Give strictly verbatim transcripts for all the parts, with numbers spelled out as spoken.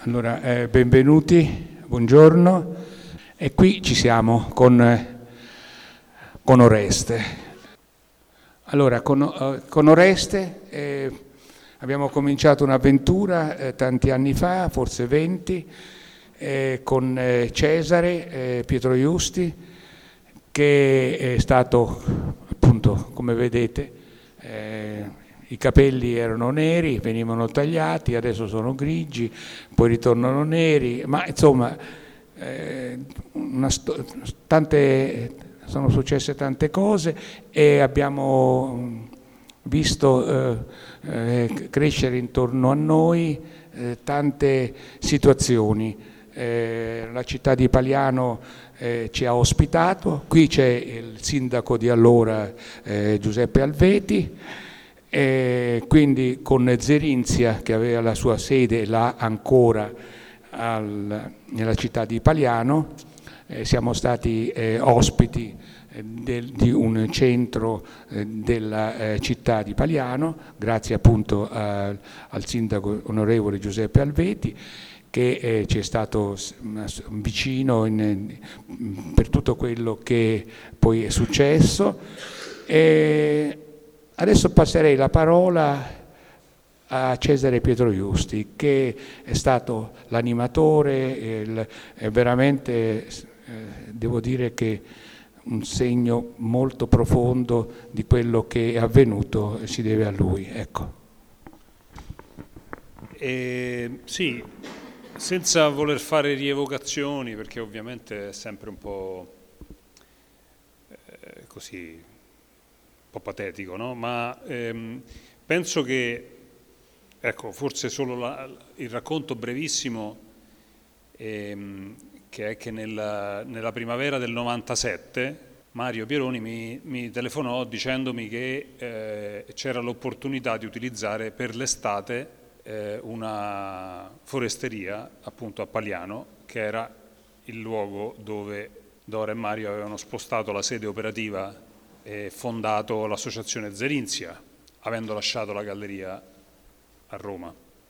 Allora, eh, benvenuti, buongiorno. E qui ci siamo con, eh, con Oreste. Allora, con, eh, con Oreste eh, abbiamo cominciato un'avventura eh, tanti anni fa, forse venti, eh, con eh, Cesare eh, Pietro Iusti, che è stato, appunto, come vedete, eh, i capelli erano neri, venivano tagliati, adesso sono grigi, poi ritornano neri, ma insomma eh, una sto- tante, sono successe tante cose e abbiamo visto eh, eh, crescere intorno a noi eh, tante situazioni. Eh, la città di Paliano eh, ci ha ospitato, qui c'è il sindaco di allora eh, Giuseppe Alveti. E quindi con Zerinzia, che aveva la sua sede là ancora al, nella città di Paliano, eh, siamo stati eh, ospiti eh, del, di un centro eh, della eh, città di Paliano, grazie appunto a, al sindaco onorevole Giuseppe Alveti, che eh, ci è stato vicino in, per tutto quello che poi è successo. E adesso passerei la parola a Cesare Pietro Iusti, che è stato l'animatore, il, è veramente, eh, devo dire che un segno molto profondo di quello che è avvenuto si deve a lui. Ecco. Eh, sì, senza voler fare rievocazioni, perché ovviamente è sempre un po' eh, così, un po' patetico, no? Ma ehm, penso che, ecco, forse solo la, il racconto brevissimo, ehm, che è che nella, nella primavera del novantasette Mario Pieroni mi, mi telefonò dicendomi che eh, c'era l'opportunità di utilizzare per l'estate eh, una foresteria appunto a Paliano, che era il luogo dove Dora e Mario avevano spostato la sede operativa e fondato l'associazione Zerinzia, avendo lasciato la galleria a Roma.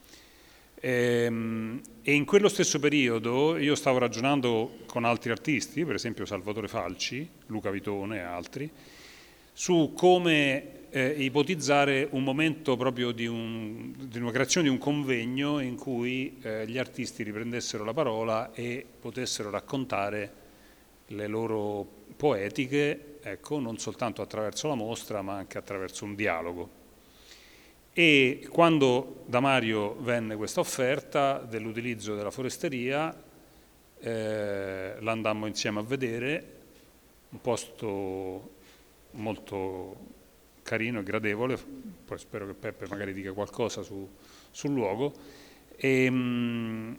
E, e in quello stesso periodo io stavo ragionando con altri artisti, per esempio Salvatore Falci, Luca Vitone e altri, su come eh, ipotizzare un momento proprio di, un, di una creazione di un convegno in cui eh, gli artisti riprendessero la parola e potessero raccontare le loro poetiche, ecco, non soltanto attraverso la mostra, ma anche attraverso un dialogo. E quando da Mario venne questa offerta dell'utilizzo della foresteria, eh, l'andammo insieme a vedere, un posto molto carino e gradevole, poi spero che Peppe magari dica qualcosa su, sul luogo, e, mh,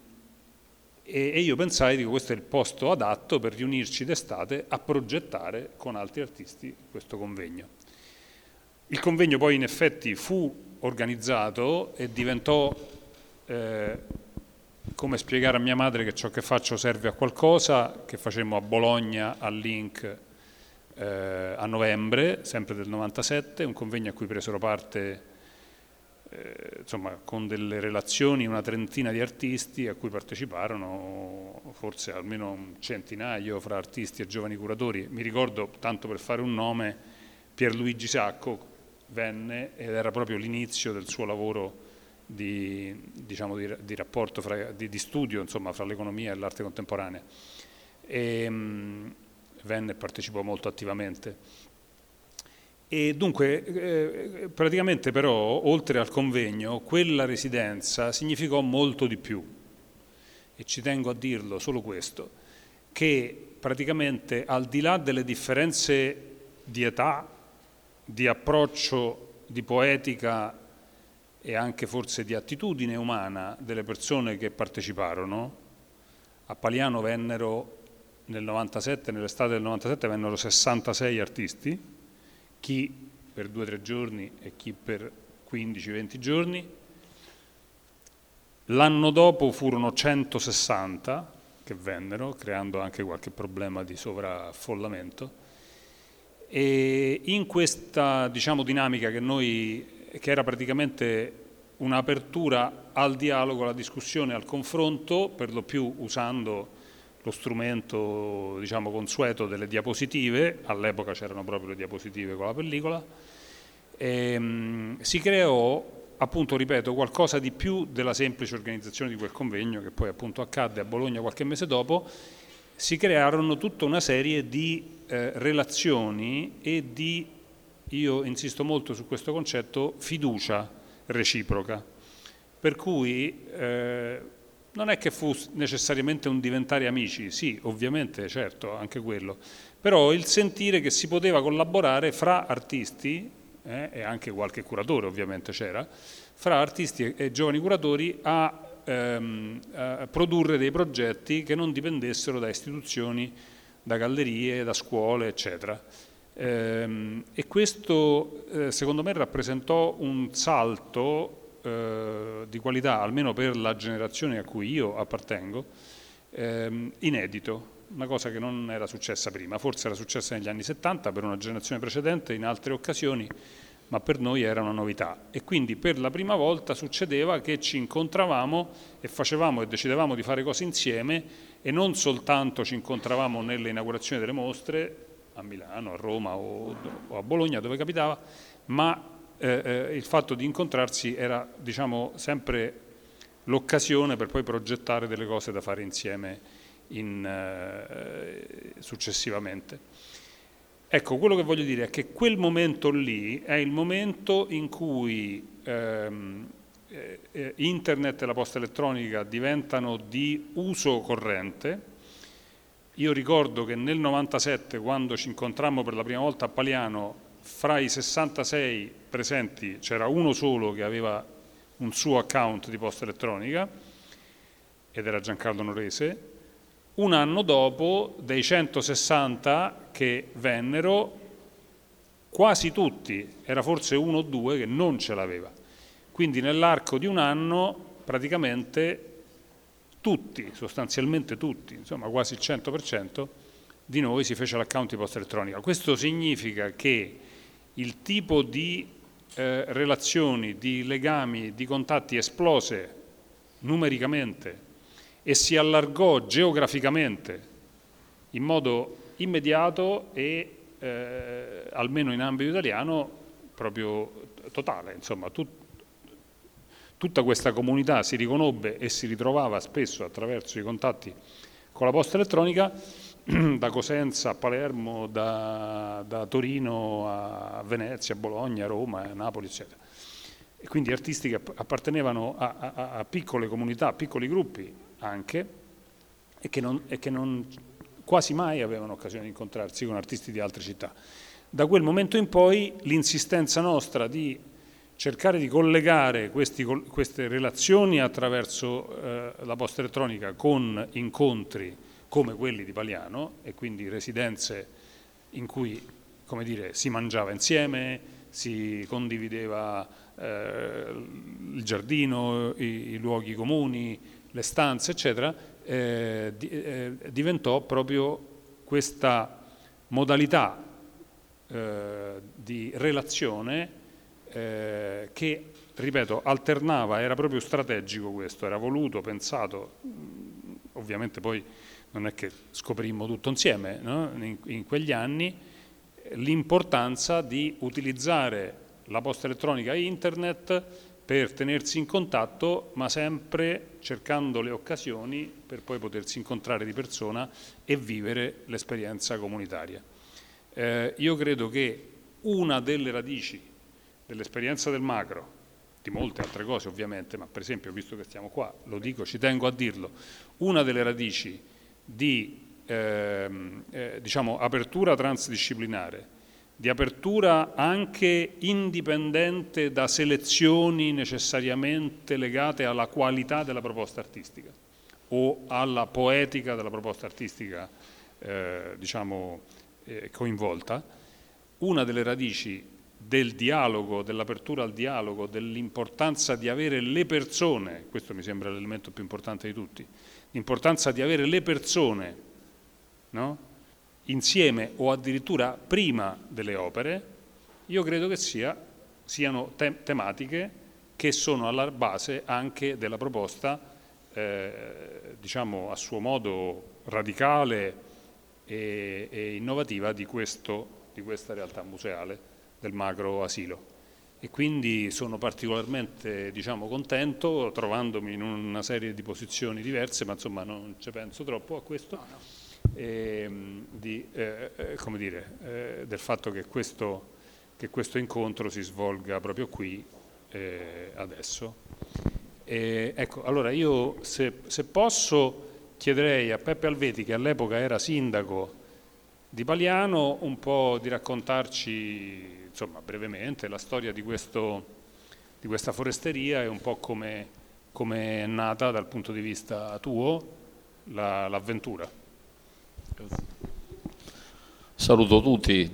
e io pensai, dico, questo è il posto adatto per riunirci d'estate a progettare con altri artisti questo convegno. Il convegno poi in effetti fu organizzato e diventò eh, come spiegare a mia madre che ciò che faccio serve a qualcosa, che facemmo a Bologna al Link eh, a novembre, sempre del novantasette, un convegno a cui presero parte Eh, insomma, con delle relazioni una trentina di artisti a cui parteciparono forse almeno un centinaio fra artisti e giovani curatori. Mi ricordo, tanto per fare un nome, Pierluigi Sacco venne ed era proprio l'inizio del suo lavoro di, diciamo, di, di rapporto, fra, di, di studio, insomma, fra l'economia e l'arte contemporanea. E, mh, venne e partecipò molto attivamente. E dunque, eh, praticamente però, oltre al convegno, quella residenza significò molto di più. E ci tengo a dirlo, solo questo, che praticamente al di là delle differenze di età, di approccio, di poetica e anche forse di attitudine umana delle persone che parteciparono, a Paliano vennero nel novantasette, nell'estate del novantasette vennero sessantasei artisti, chi per due o tre giorni e chi per quindici venti giorni. L'anno dopo furono centosessanta che vennero, creando anche qualche problema di sovraffollamento. E in questa, diciamo, dinamica che noi, che era praticamente un'apertura al dialogo, alla discussione, al confronto, per lo più usando lo strumento, diciamo, consueto delle diapositive. All'epoca c'erano proprio le diapositive con la pellicola. E, mh, si creò, appunto, ripeto, qualcosa di più della semplice organizzazione di quel convegno, che poi appunto accadde a Bologna qualche mese dopo. Si crearono tutta una serie di eh, relazioni e di, io insisto molto su questo concetto, fiducia reciproca, per cui eh, non è che fu necessariamente un diventare amici, sì, ovviamente, certo, anche quello, però il sentire che si poteva collaborare fra artisti, eh, e anche qualche curatore ovviamente c'era, fra artisti e, e giovani curatori a, ehm, a produrre dei progetti che non dipendessero da istituzioni, da gallerie, da scuole, eccetera. Ehm, e questo eh, secondo me rappresentò un salto eh, di qualità, almeno per la generazione a cui io appartengo, ehm, inedito, una cosa che non era successa prima. Forse era successa negli anni settanta per una generazione precedente, in altre occasioni, ma per noi era una novità. E quindi per la prima volta succedeva che ci incontravamo e facevamo e decidevamo di fare cose insieme, e non soltanto ci incontravamo nelle inaugurazioni delle mostre, a Milano, a Roma o, o a Bologna, dove capitava, ma eh, eh, il fatto di incontrarsi era, diciamo, sempre l'occasione per poi progettare delle cose da fare insieme in, eh, successivamente. Ecco, quello che voglio dire è che quel momento lì è il momento in cui ehm, eh, internet e la posta elettronica diventano di uso corrente. Io ricordo che nel novantasette, quando ci incontrammo per la prima volta a Paliano, fra i sessantasei presenti c'era uno solo che aveva un suo account di posta elettronica, ed era Giancarlo Norese. Un anno dopo, dei centosessanta che vennero, quasi tutti, era forse uno o due che non ce l'aveva. Quindi nell'arco di un anno praticamente tutti, sostanzialmente tutti, insomma quasi il cento per cento di noi si fece l'account di posta elettronica. Questo significa che il tipo di eh, relazioni, di legami, di contatti esplose numericamente e si allargò geograficamente in modo immediato e eh, almeno in ambito italiano proprio totale. Insomma, tut, tutta questa comunità si riconobbe e si ritrovava spesso attraverso i contatti con la posta elettronica, da Cosenza a Palermo, da, da Torino a Venezia, a Bologna, a Roma, a Napoli, eccetera. E quindi artisti che appartenevano a, a, a piccole comunità, a piccoli gruppi anche, e che, non, e che non, quasi mai avevano occasione di incontrarsi con artisti di altre città. Da quel momento in poi l'insistenza nostra di cercare di collegare questi, queste relazioni attraverso eh, la posta elettronica con incontri come quelli di Paliano, e quindi residenze in cui, come dire, si mangiava insieme, si condivideva eh, il giardino, i, i luoghi comuni, le stanze, eccetera, eh, di, eh, diventò proprio questa modalità eh, di relazione eh, che, ripeto, alternava, era proprio strategico questo, era voluto, pensato, ovviamente poi non è che scoprimmo tutto insieme, no? in, in quegli anni, l'importanza di utilizzare la posta elettronica e internet per tenersi in contatto, ma sempre cercando le occasioni per poi potersi incontrare di persona e vivere l'esperienza comunitaria. Eh, io credo che una delle radici dell'esperienza del macro, di molte altre cose ovviamente, ma per esempio, visto che stiamo qua, lo dico, ci tengo a dirlo, una delle radici di ehm, eh, diciamo, apertura transdisciplinare, di apertura anche indipendente da selezioni necessariamente legate alla qualità della proposta artistica o alla poetica della proposta artistica eh, diciamo, eh, coinvolta, una delle radici del dialogo, dell'apertura al dialogo, dell'importanza di avere le persone, questo mi sembra l'elemento più importante di tutti, l'importanza di avere le persone, no? Insieme o addirittura prima delle opere, io credo che sia, siano te- tematiche che sono alla base anche della proposta, eh, diciamo a suo modo radicale e, e innovativa di, questo, di questa realtà museale del macro asilo. E quindi sono particolarmente, diciamo, contento, trovandomi in una serie di posizioni diverse, ma insomma non ci penso troppo a questo, e, di, eh, come dire, eh, del fatto che questo, che questo incontro si svolga proprio qui, eh, adesso. E, ecco, allora io se, se posso chiederei a Peppe Alveti, che all'epoca era sindaco di Paliano, un po' di raccontarci, insomma, brevemente la storia di, questo, di questa foresteria e un po' come, come è nata dal punto di vista tuo la, l'avventura. Saluto tutti.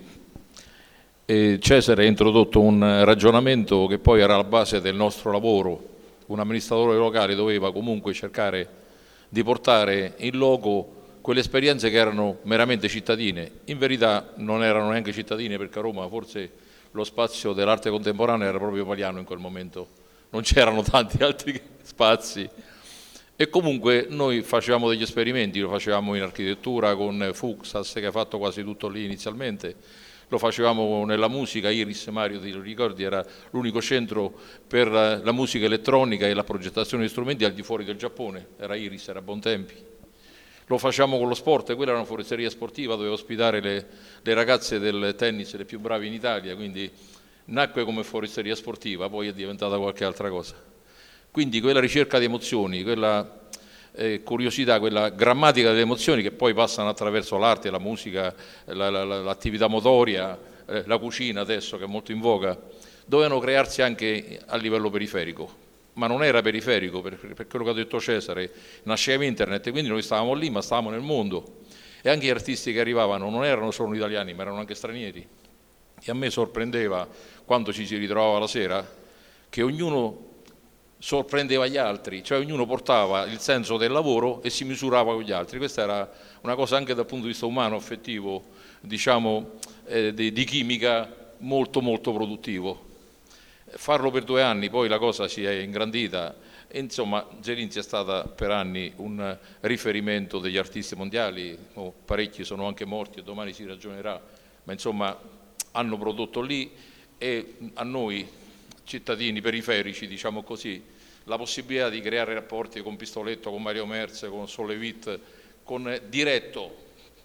E Cesare ha introdotto un ragionamento che poi era la base del nostro lavoro. Un amministratore locale doveva comunque cercare di portare in loco quelle esperienze che erano meramente cittadine. In verità non erano neanche cittadine, perché a Roma forse lo spazio dell'arte contemporanea era proprio Paliano in quel momento, non c'erano tanti altri spazi. E comunque noi facevamo degli esperimenti, lo facevamo in architettura con Fuxas, che ha fatto quasi tutto lì inizialmente, lo facevamo nella musica, Iris, Mario ti ricordi, era l'unico centro per la musica elettronica e la progettazione di strumenti al di fuori del Giappone, era Iris, era Bontempi. Lo facciamo con lo sport, quella era una foresteria sportiva, doveva ospitare le, le ragazze del tennis, le più brave in Italia, quindi nacque come foresteria sportiva, poi è diventata qualche altra cosa. Quindi quella ricerca di emozioni, quella eh, curiosità, quella grammatica delle emozioni che poi passano attraverso l'arte, la musica, la, la, la, l'attività motoria, eh, la cucina adesso che è molto in voga, dovevano crearsi anche a livello periferico. Ma non era periferico, per, per quello che ha detto Cesare, nasceva internet, quindi noi stavamo lì, ma stavamo nel mondo. E anche gli artisti che arrivavano non erano solo italiani, ma erano anche stranieri. E a me sorprendeva, quando ci si ritrovava la sera, che ognuno sorprendeva gli altri, cioè ognuno portava il senso del lavoro e si misurava con gli altri. Questa era una cosa anche dal punto di vista umano, affettivo, diciamo, eh, di, di chimica, molto molto produttivo. Farlo per due anni, poi la cosa si è ingrandita e insomma Zerinzi è stata per anni un riferimento degli artisti mondiali, oh, parecchi sono anche morti e domani si ragionerà, ma insomma hanno prodotto lì e a noi cittadini periferici, diciamo così, la possibilità di creare rapporti con Pistoletto, con Mario Merz, con Sollevit, con Diretto,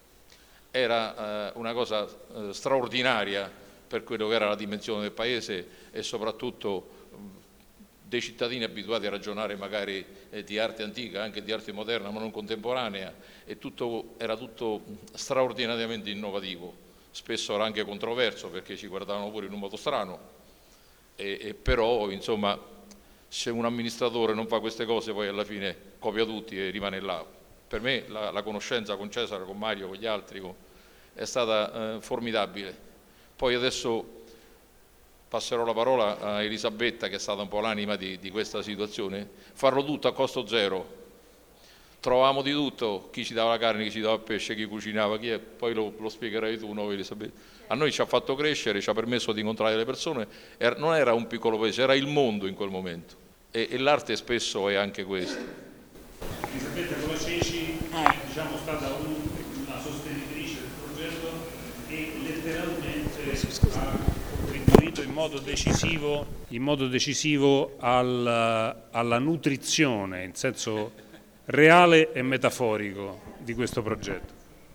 era eh, una cosa eh, straordinaria per quello che era la dimensione del paese e soprattutto dei cittadini abituati a ragionare magari eh, di arte antica, anche di arte moderna ma non contemporanea, e tutto, era tutto straordinariamente innovativo, spesso era anche controverso perché ci guardavano pure in un modo strano, e, e però insomma se un amministratore non fa queste cose poi alla fine copia tutti e rimane là. Per me la, la conoscenza con Cesare, con Mario, con gli altri con, è stata eh, formidabile. Poi adesso passerò la parola a Elisabetta, che è stata un po' l'anima di, di questa situazione. Farlo tutto a costo zero. Trovavamo di tutto, chi ci dava la carne, chi ci dava il pesce, chi cucinava, chi è, poi lo, lo spiegherai tu, no, Elisabetta. A noi ci ha fatto crescere, ci ha permesso di incontrare le persone, era, non era un piccolo paese, era il mondo in quel momento. E, e l'arte spesso è anche questo. Elisabetta Colaceci è diciamo, stata un, una sostenitrice del progetto e letteralmente ha contribuito in modo decisivo, in modo decisivo al, alla nutrizione, in senso reale e metaforico, di questo progetto.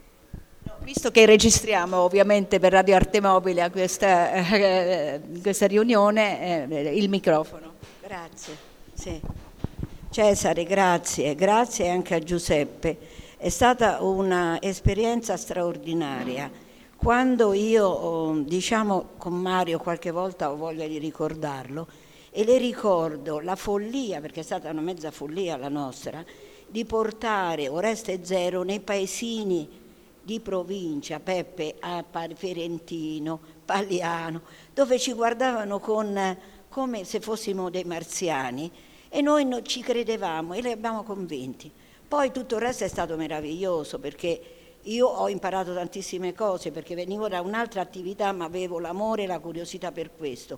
Visto che registriamo ovviamente per Radio Arte Mobile a questa, eh, questa riunione, eh, il microfono. Grazie. Sì. Cesare, grazie, grazie anche a Giuseppe. È stata un'esperienza straordinaria. Quando io, diciamo, con Mario qualche volta ho voglia di ricordarlo, e le ricordo la follia, perché è stata una mezza follia la nostra, di portare Oreste Zero nei paesini di provincia, Peppe a Ferentino, Paliano, dove ci guardavano con, come se fossimo dei marziani, e noi non ci credevamo e li abbiamo convinti. Poi tutto il resto è stato meraviglioso, perché io ho imparato tantissime cose, perché venivo da un'altra attività ma avevo l'amore e la curiosità per questo,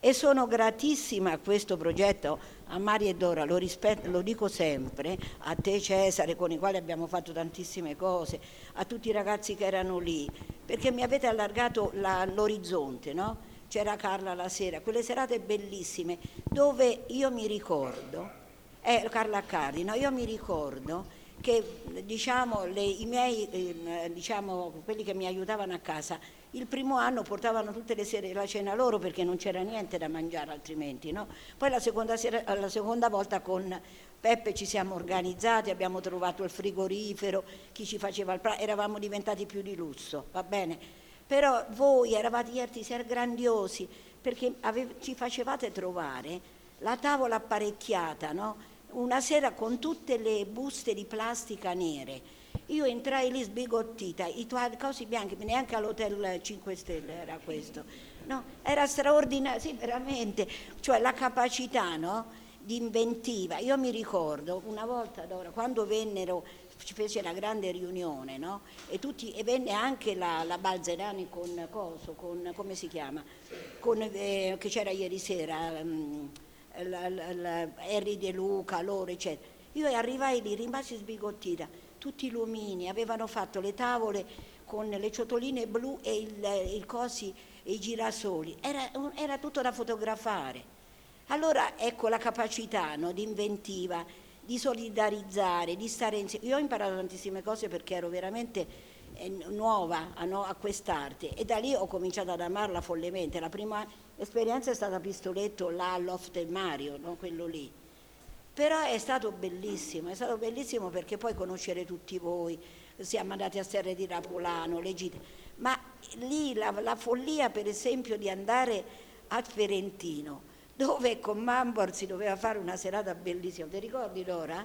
E sono gratissima a questo progetto, a Mario e Dora, lo, rispetto, lo dico sempre, a te Cesare, con i quali abbiamo fatto tantissime cose, a tutti i ragazzi che erano lì, perché mi avete allargato la, l'orizzonte, no? C'era Carla la sera, quelle serate bellissime, dove io mi ricordo, eh, Carla Accardi, no? Io mi ricordo che diciamo, le, i miei, eh, diciamo, quelli che mi aiutavano a casa, il primo anno portavano tutte le sere la cena loro perché non c'era niente da mangiare altrimenti, no? Poi la seconda, sera, la seconda volta con Peppe ci siamo organizzati, abbiamo trovato il frigorifero, chi ci faceva il pranzo, eravamo diventati più di lusso, va bene? Però voi eravate gli artisti grandiosi perché ave, ci facevate trovare la tavola apparecchiata, no? Una sera con tutte le buste di plastica nere. Io entrai lì sbigottita, i tuoi cosi bianchi, neanche all'hotel cinque Stelle era questo. No, era straordinario, sì, veramente, cioè la capacità, no, di inventiva. Io mi ricordo una volta, Dora, quando vennero, ci fece la grande riunione, no? E, tutti, e venne anche la, la Balzerani con coso, con, come si chiama? Con, eh, che c'era ieri sera, um, la, la, la, Harry De Luca, loro, eccetera. Io arrivai lì, rimasi sbigottita, tutti i lumini, avevano fatto le tavole con le ciotoline blu e il, il cosi e i girasoli, era, era tutto da fotografare. Allora ecco la capacità, no, di inventiva, di solidarizzare, di stare insieme. Io ho imparato tantissime cose perché ero veramente eh, nuova, no, a quest'arte e da lì ho cominciato ad amarla follemente. La prima esperienza è stata Pistoletto, là al Loft del Mario, no, quello lì. Però è stato bellissimo, è stato bellissimo perché poi conoscere tutti voi, siamo andati a Serre di Rapolano, le gite, ma lì la, la follia per esempio di andare a Ferentino, dove con Mambor si doveva fare una serata bellissima, ti ricordi Dora?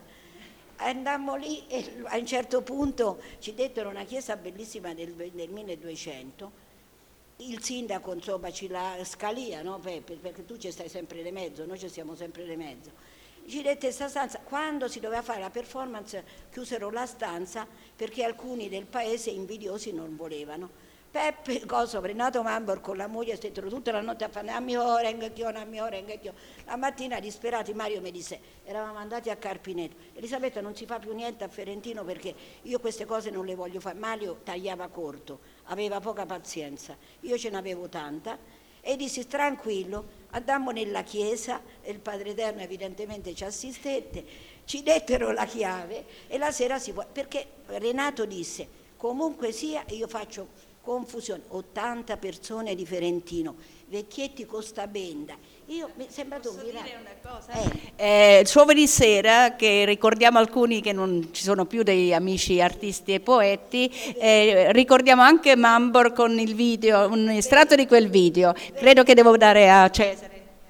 Andammo lì e a un certo punto ci dettero una chiesa bellissima del, del milleduecento, il sindaco insomma ci la Scalia, no Peppe, perché tu ci stai sempre di mezzo, noi ci siamo sempre di mezzo. Ci dette sta stanza, quando si doveva fare la performance chiusero la stanza perché alcuni del paese invidiosi non volevano. Peppe, cosa, Renato Mambor con la moglie stettero tutta la notte a fare a mio orengchio, a mio orengchio. La mattina disperati Mario mi disse, eravamo andati a Carpineto, Elisabetta non si fa più niente a Ferentino perché io queste cose non le voglio fare. Mario tagliava corto, aveva poca pazienza, io ce n'avevo tanta. E dissi tranquillo, andammo nella chiesa e il Padre Eterno evidentemente ci assistette, ci dettero la chiave e la sera si può, perché Renato disse comunque sia io faccio confusione, ottanta persone di Ferentino, vecchietti con sta benda, io mi è sembrato un miracolo. Dire una cosa? Eh. Eh, giovedì sera, che ricordiamo alcuni che non ci sono più dei amici artisti e poeti, eh, ricordiamo anche Mambor con il video, un estratto di quel video, credo che devo dare a Cesare.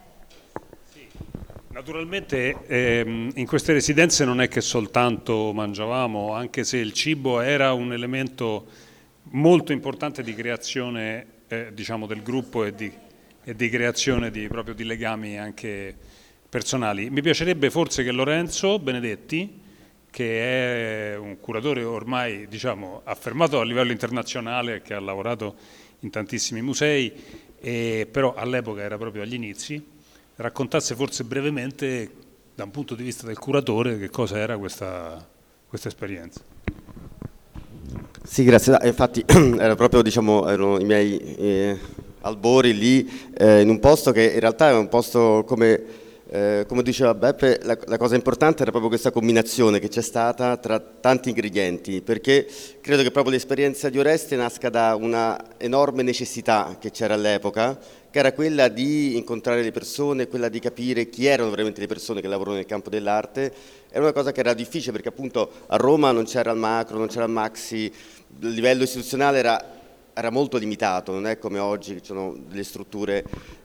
Sì. Naturalmente ehm, in queste residenze non è che soltanto mangiavamo, anche se il cibo era un elemento molto importante di creazione eh, diciamo del gruppo e di, e di creazione di, proprio di legami anche personali. Mi piacerebbe forse che Lorenzo Benedetti, che è un curatore ormai diciamo affermato a livello internazionale, che ha lavorato in tantissimi musei, e però all'epoca era proprio agli inizi, raccontasse forse brevemente da un punto di vista del curatore che cosa era questa, questa esperienza. Sì, grazie. Infatti era proprio, diciamo, erano i miei eh, albori lì, eh, in un posto che in realtà è un posto come, eh, come diceva Beppe, la, la cosa importante era proprio questa combinazione che c'è stata tra tanti ingredienti, perché credo che proprio l'esperienza di Oreste nasca da una enorme necessità che c'era all'epoca, che era quella di incontrare le persone, quella di capire chi erano veramente le persone che lavorano nel campo dell'arte. Era una cosa che era difficile perché appunto a Roma non c'era il macro, non c'era il maxi, il livello istituzionale era, era molto limitato, non è come oggi che ci sono delle strutture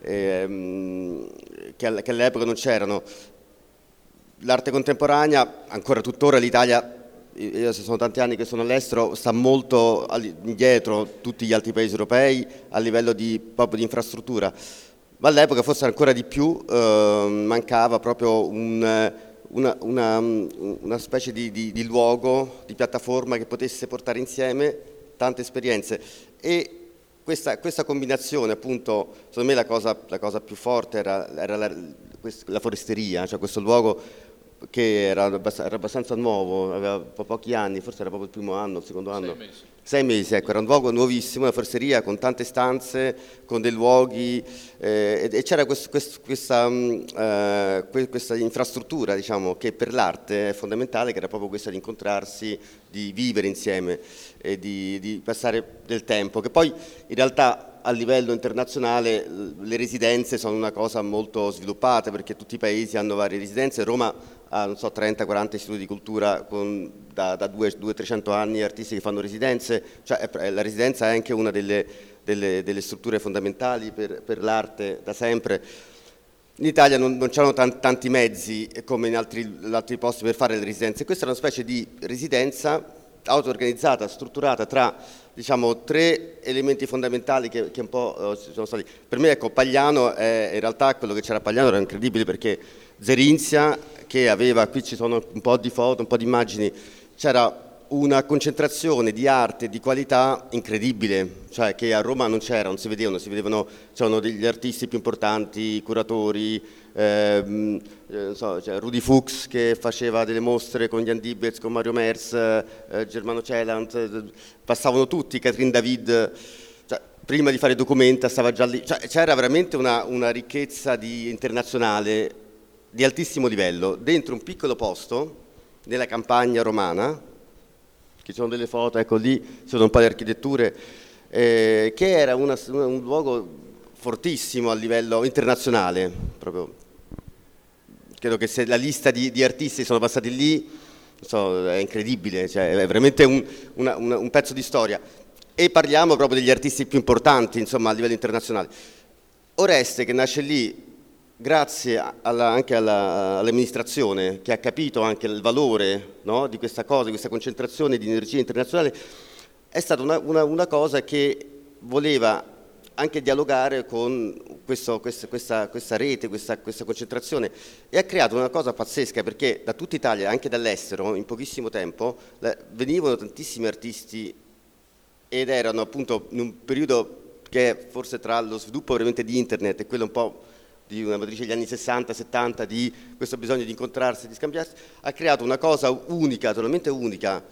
ehm, che, che all'epoca non c'erano. L'arte contemporanea, ancora tuttora l'Italia, io sono tanti anni che sono all'estero, sta molto indietro tutti gli altri paesi europei a livello di, proprio di infrastruttura, ma all'epoca forse ancora di più eh, mancava proprio un... Una, una, una specie di, di, di luogo, di piattaforma che potesse portare insieme tante esperienze e questa, questa combinazione, appunto, secondo me la cosa, la cosa più forte era, era la, la foresteria, cioè questo luogo che era abbastanza, era abbastanza nuovo, aveva po- pochi anni, forse era proprio il primo anno, il secondo anno. Sei mesi. Sei mesi, ecco, era un luogo nuovissimo, una foresteria con tante stanze, con dei luoghi, eh, e, e c'era quest, quest, questa, mh, eh, questa infrastruttura, diciamo, che per l'arte è fondamentale, che era proprio questa di incontrarsi, di vivere insieme e di, di passare del tempo, che poi in realtà a livello internazionale le residenze sono una cosa molto sviluppata, perché tutti i paesi hanno varie residenze. Roma ha, non so, trenta quaranta istituti di cultura con, da, da duecento trecento anni, artisti che fanno residenze, cioè la residenza è anche una delle, delle, delle strutture fondamentali per, per l'arte da sempre. In Italia non, non c'erano tanti, tanti mezzi come in altri, in altri posti per fare le residenze. Questa è una specie di residenza auto-organizzata, strutturata tra, diciamo, tre elementi fondamentali che, che un po' ci sono stati. Per me, ecco, Pagliano, è, in realtà quello che c'era a Pagliano era incredibile, perché Zerinzia, che aveva, qui ci sono un po' di foto, un po' di immagini, c'era una concentrazione di arte e di qualità incredibile, cioè che a Roma non c'era, non si vedevano, si vedevano, c'erano degli artisti più importanti, curatori, ehm, eh, non so, cioè Rudy Fuchs che faceva delle mostre con Jan Dibetz, con Mario Mers, eh, Germano Celant, eh, passavano tutti, Catherine David, cioè, prima di fare Documenta stava già lì, cioè, c'era veramente una, una ricchezza di, internazionale di altissimo livello, dentro un piccolo posto, nella campagna romana. Ci sono delle foto, ecco lì ci sono un po' di architetture, eh, che era una, un luogo fortissimo a livello internazionale, proprio. Credo che se la lista di, di artisti sono passati lì, non so, è incredibile, cioè, è veramente un, una, una, un pezzo di storia. E parliamo proprio degli artisti più importanti, insomma, a livello internazionale. Oreste, che nasce lì grazie alla, anche alla, all'amministrazione, che ha capito anche il valore, no, di questa cosa, di questa concentrazione di energia internazionale, è stata una, una, una cosa che voleva anche dialogare con questo, questa, questa, questa rete, questa, questa concentrazione, e ha creato una cosa pazzesca, perché da tutta Italia, anche dall'estero, in pochissimo tempo, venivano tantissimi artisti, ed erano appunto in un periodo che è forse tra lo sviluppo veramente di internet e quello un po' di una matrice degli anni sessanta settanta, di questo bisogno di incontrarsi, di scambiarsi, ha creato una cosa unica, totalmente unica,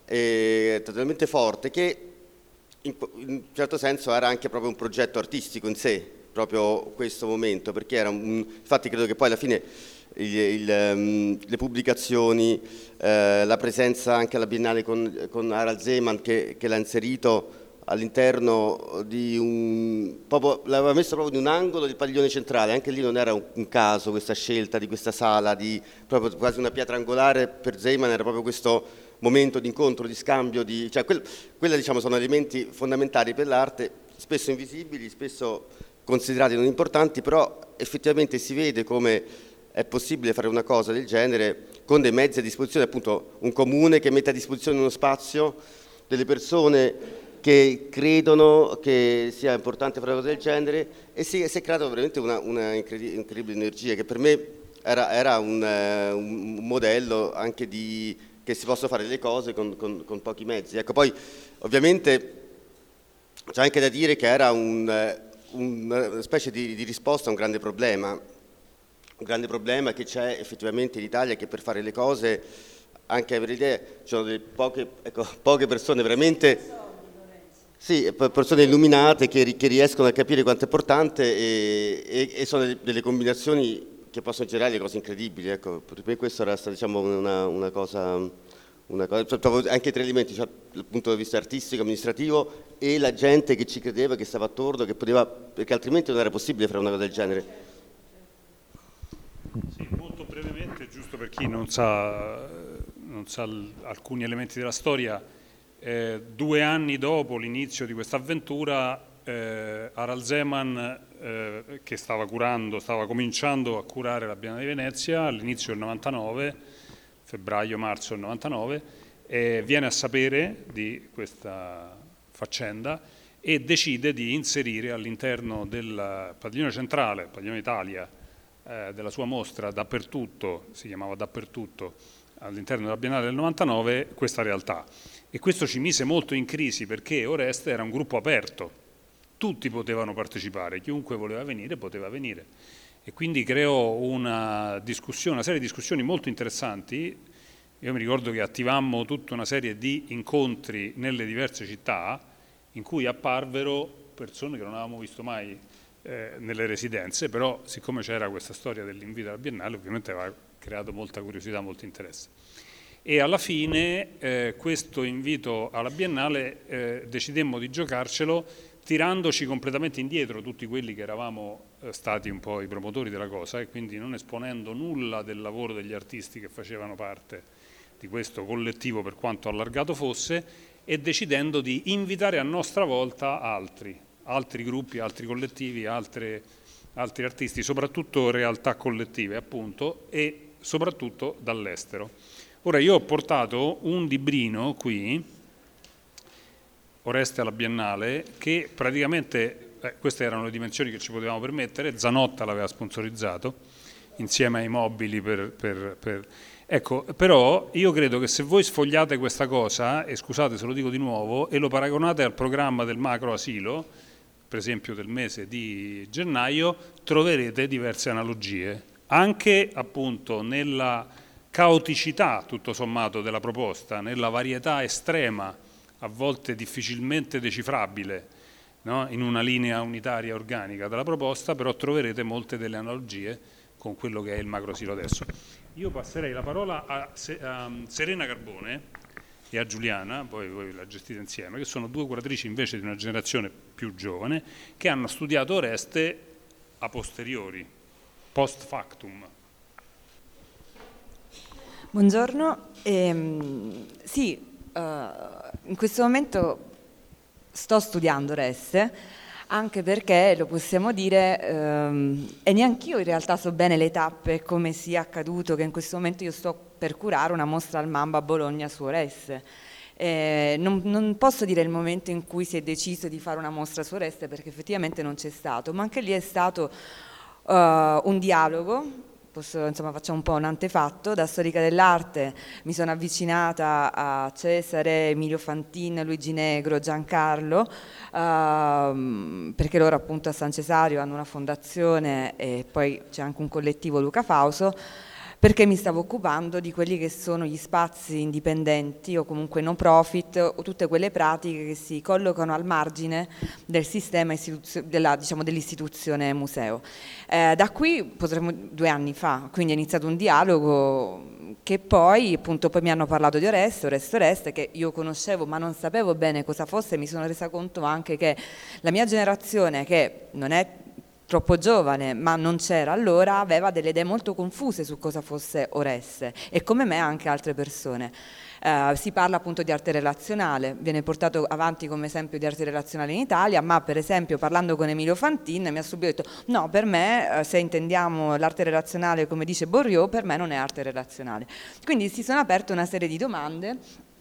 e totalmente forte, che in un certo senso era anche proprio un progetto artistico in sé, proprio questo momento, perché era un, infatti credo che poi alla fine il, il, um, le pubblicazioni, eh, la presenza anche alla Biennale con, con Harald Zeman che, che l'ha inserito all'interno di un, proprio, l'aveva messo proprio in un angolo del padiglione centrale, anche lì non era un, un caso questa scelta di questa sala, di proprio quasi una pietra angolare per Zeman, era proprio questo momento di incontro, di scambio, di, cioè quel, quelle diciamo sono elementi fondamentali per l'arte, spesso invisibili, spesso considerati non importanti, però effettivamente si vede come è possibile fare una cosa del genere con dei mezzi a disposizione, appunto un comune che mette a disposizione uno spazio, delle persone che credono che sia importante fare una cosa del genere, e si, si è creata veramente una, una incredibile energia che per me era, era un, uh, un modello anche di che si possono fare delle cose con, con, con pochi mezzi. Ecco, poi ovviamente c'è anche da dire che era un, una specie di, di risposta a un grande problema, un grande problema che c'è effettivamente in Italia, che per fare le cose, anche avere idee, ci sono delle poche, ecco, poche persone veramente... Sì, persone illuminate che, che riescono a capire quanto è importante, e, e, e sono delle, delle combinazioni che possono generare delle cose incredibili. Ecco, per me questo era stata, diciamo, una, una cosa, una cosa, anche tre elementi, cioè dal punto di vista artistico, amministrativo, e la gente che ci credeva, che stava attorno, che poteva, perché altrimenti non era possibile fare una cosa del genere. Sì, molto brevemente, giusto per chi non sa, non sa alcuni elementi della storia. Eh, due anni dopo l'inizio di questa avventura, eh, Harald Zeman, eh, che stava curando, stava cominciando a curare la Biennale di Venezia all'inizio del novantanove, febbraio-marzo del novantanove, eh, viene a sapere di questa faccenda e decide di inserire all'interno del padiglione centrale, padiglione Italia, eh, della sua mostra Dappertutto, si chiamava Dappertutto, all'interno della Biennale del novantanove, questa realtà. E questo ci mise molto in crisi, perché Oreste era un gruppo aperto, tutti potevano partecipare, chiunque voleva venire poteva venire. E quindi creò una discussione, una serie di discussioni molto interessanti. Io mi ricordo che attivammo tutta una serie di incontri nelle diverse città in cui apparvero persone che non avevamo visto mai eh, nelle residenze, però siccome c'era questa storia dell'invito alla Biennale ovviamente aveva creato molta curiosità, molto interesse. E alla fine eh, questo invito alla Biennale eh, decidemmo di giocarcelo tirandoci completamente indietro tutti quelli che eravamo eh, stati un po' i promotori della cosa, e quindi non esponendo nulla del lavoro degli artisti che facevano parte di questo collettivo per quanto allargato fosse, e decidendo di invitare a nostra volta altri, altri gruppi, altri collettivi, altre, altri artisti, soprattutto realtà collettive appunto, e soprattutto dall'estero. Ora io ho portato un librino qui, Oreste alla Biennale, che praticamente, eh, queste erano le dimensioni che ci potevamo permettere, Zanotta l'aveva sponsorizzato, insieme ai mobili per, per, per... Ecco, però io credo che se voi sfogliate questa cosa, e scusate se lo dico di nuovo, e lo paragonate al programma del macro asilo, per esempio del mese di gennaio, troverete diverse analogie, anche appunto nella caoticità tutto sommato della proposta, nella varietà estrema, a volte difficilmente decifrabile, no? In una linea unitaria organica della proposta, però troverete molte delle analogie con quello che è il macroasilo adesso. Io passerei la parola a, a Serena Carbone e a Giuliana, poi voi la gestite insieme, che sono due curatrici invece di una generazione più giovane, che hanno studiato Oreste a posteriori, post factum. Buongiorno, ehm, sì, uh, in questo momento sto studiando Oreste, anche perché, lo possiamo dire, ehm, e neanch'io in realtà so bene le tappe, come sia accaduto che in questo momento io sto per curare una mostra al Mamba a Bologna su Oreste. Eh, non, non posso dire il momento in cui si è deciso di fare una mostra su Oreste, perché effettivamente non c'è stato, ma anche lì è stato uh, un dialogo. Posso, insomma, facciamo un po' un antefatto. Da storica dell'arte mi sono avvicinata a Cesare, Emilio Fantin, Luigi Negro, Giancarlo, ehm, perché loro appunto a San Cesario hanno una fondazione e poi c'è anche un collettivo, Luca Fauso, perché mi stavo occupando di quelli che sono gli spazi indipendenti o comunque no profit, o tutte quelle pratiche che si collocano al margine del sistema della, diciamo, dell'istituzione museo. Eh, da qui potremmo, due anni fa, quindi è iniziato un dialogo che poi appunto poi mi hanno parlato di Oreste, Oreste Oreste, che io conoscevo ma non sapevo bene cosa fosse. Mi sono resa conto anche che la mia generazione, che non è troppo giovane, ma non c'era allora, aveva delle idee molto confuse su cosa fosse Oreste, e come me anche altre persone. Eh, si parla appunto di arte relazionale, viene portato avanti come esempio di arte relazionale in Italia, ma per esempio parlando con Emilio Fantin mi ha subito detto no, per me, se intendiamo l'arte relazionale come dice Borriot, per me non è arte relazionale. Quindi si sono aperte una serie di domande,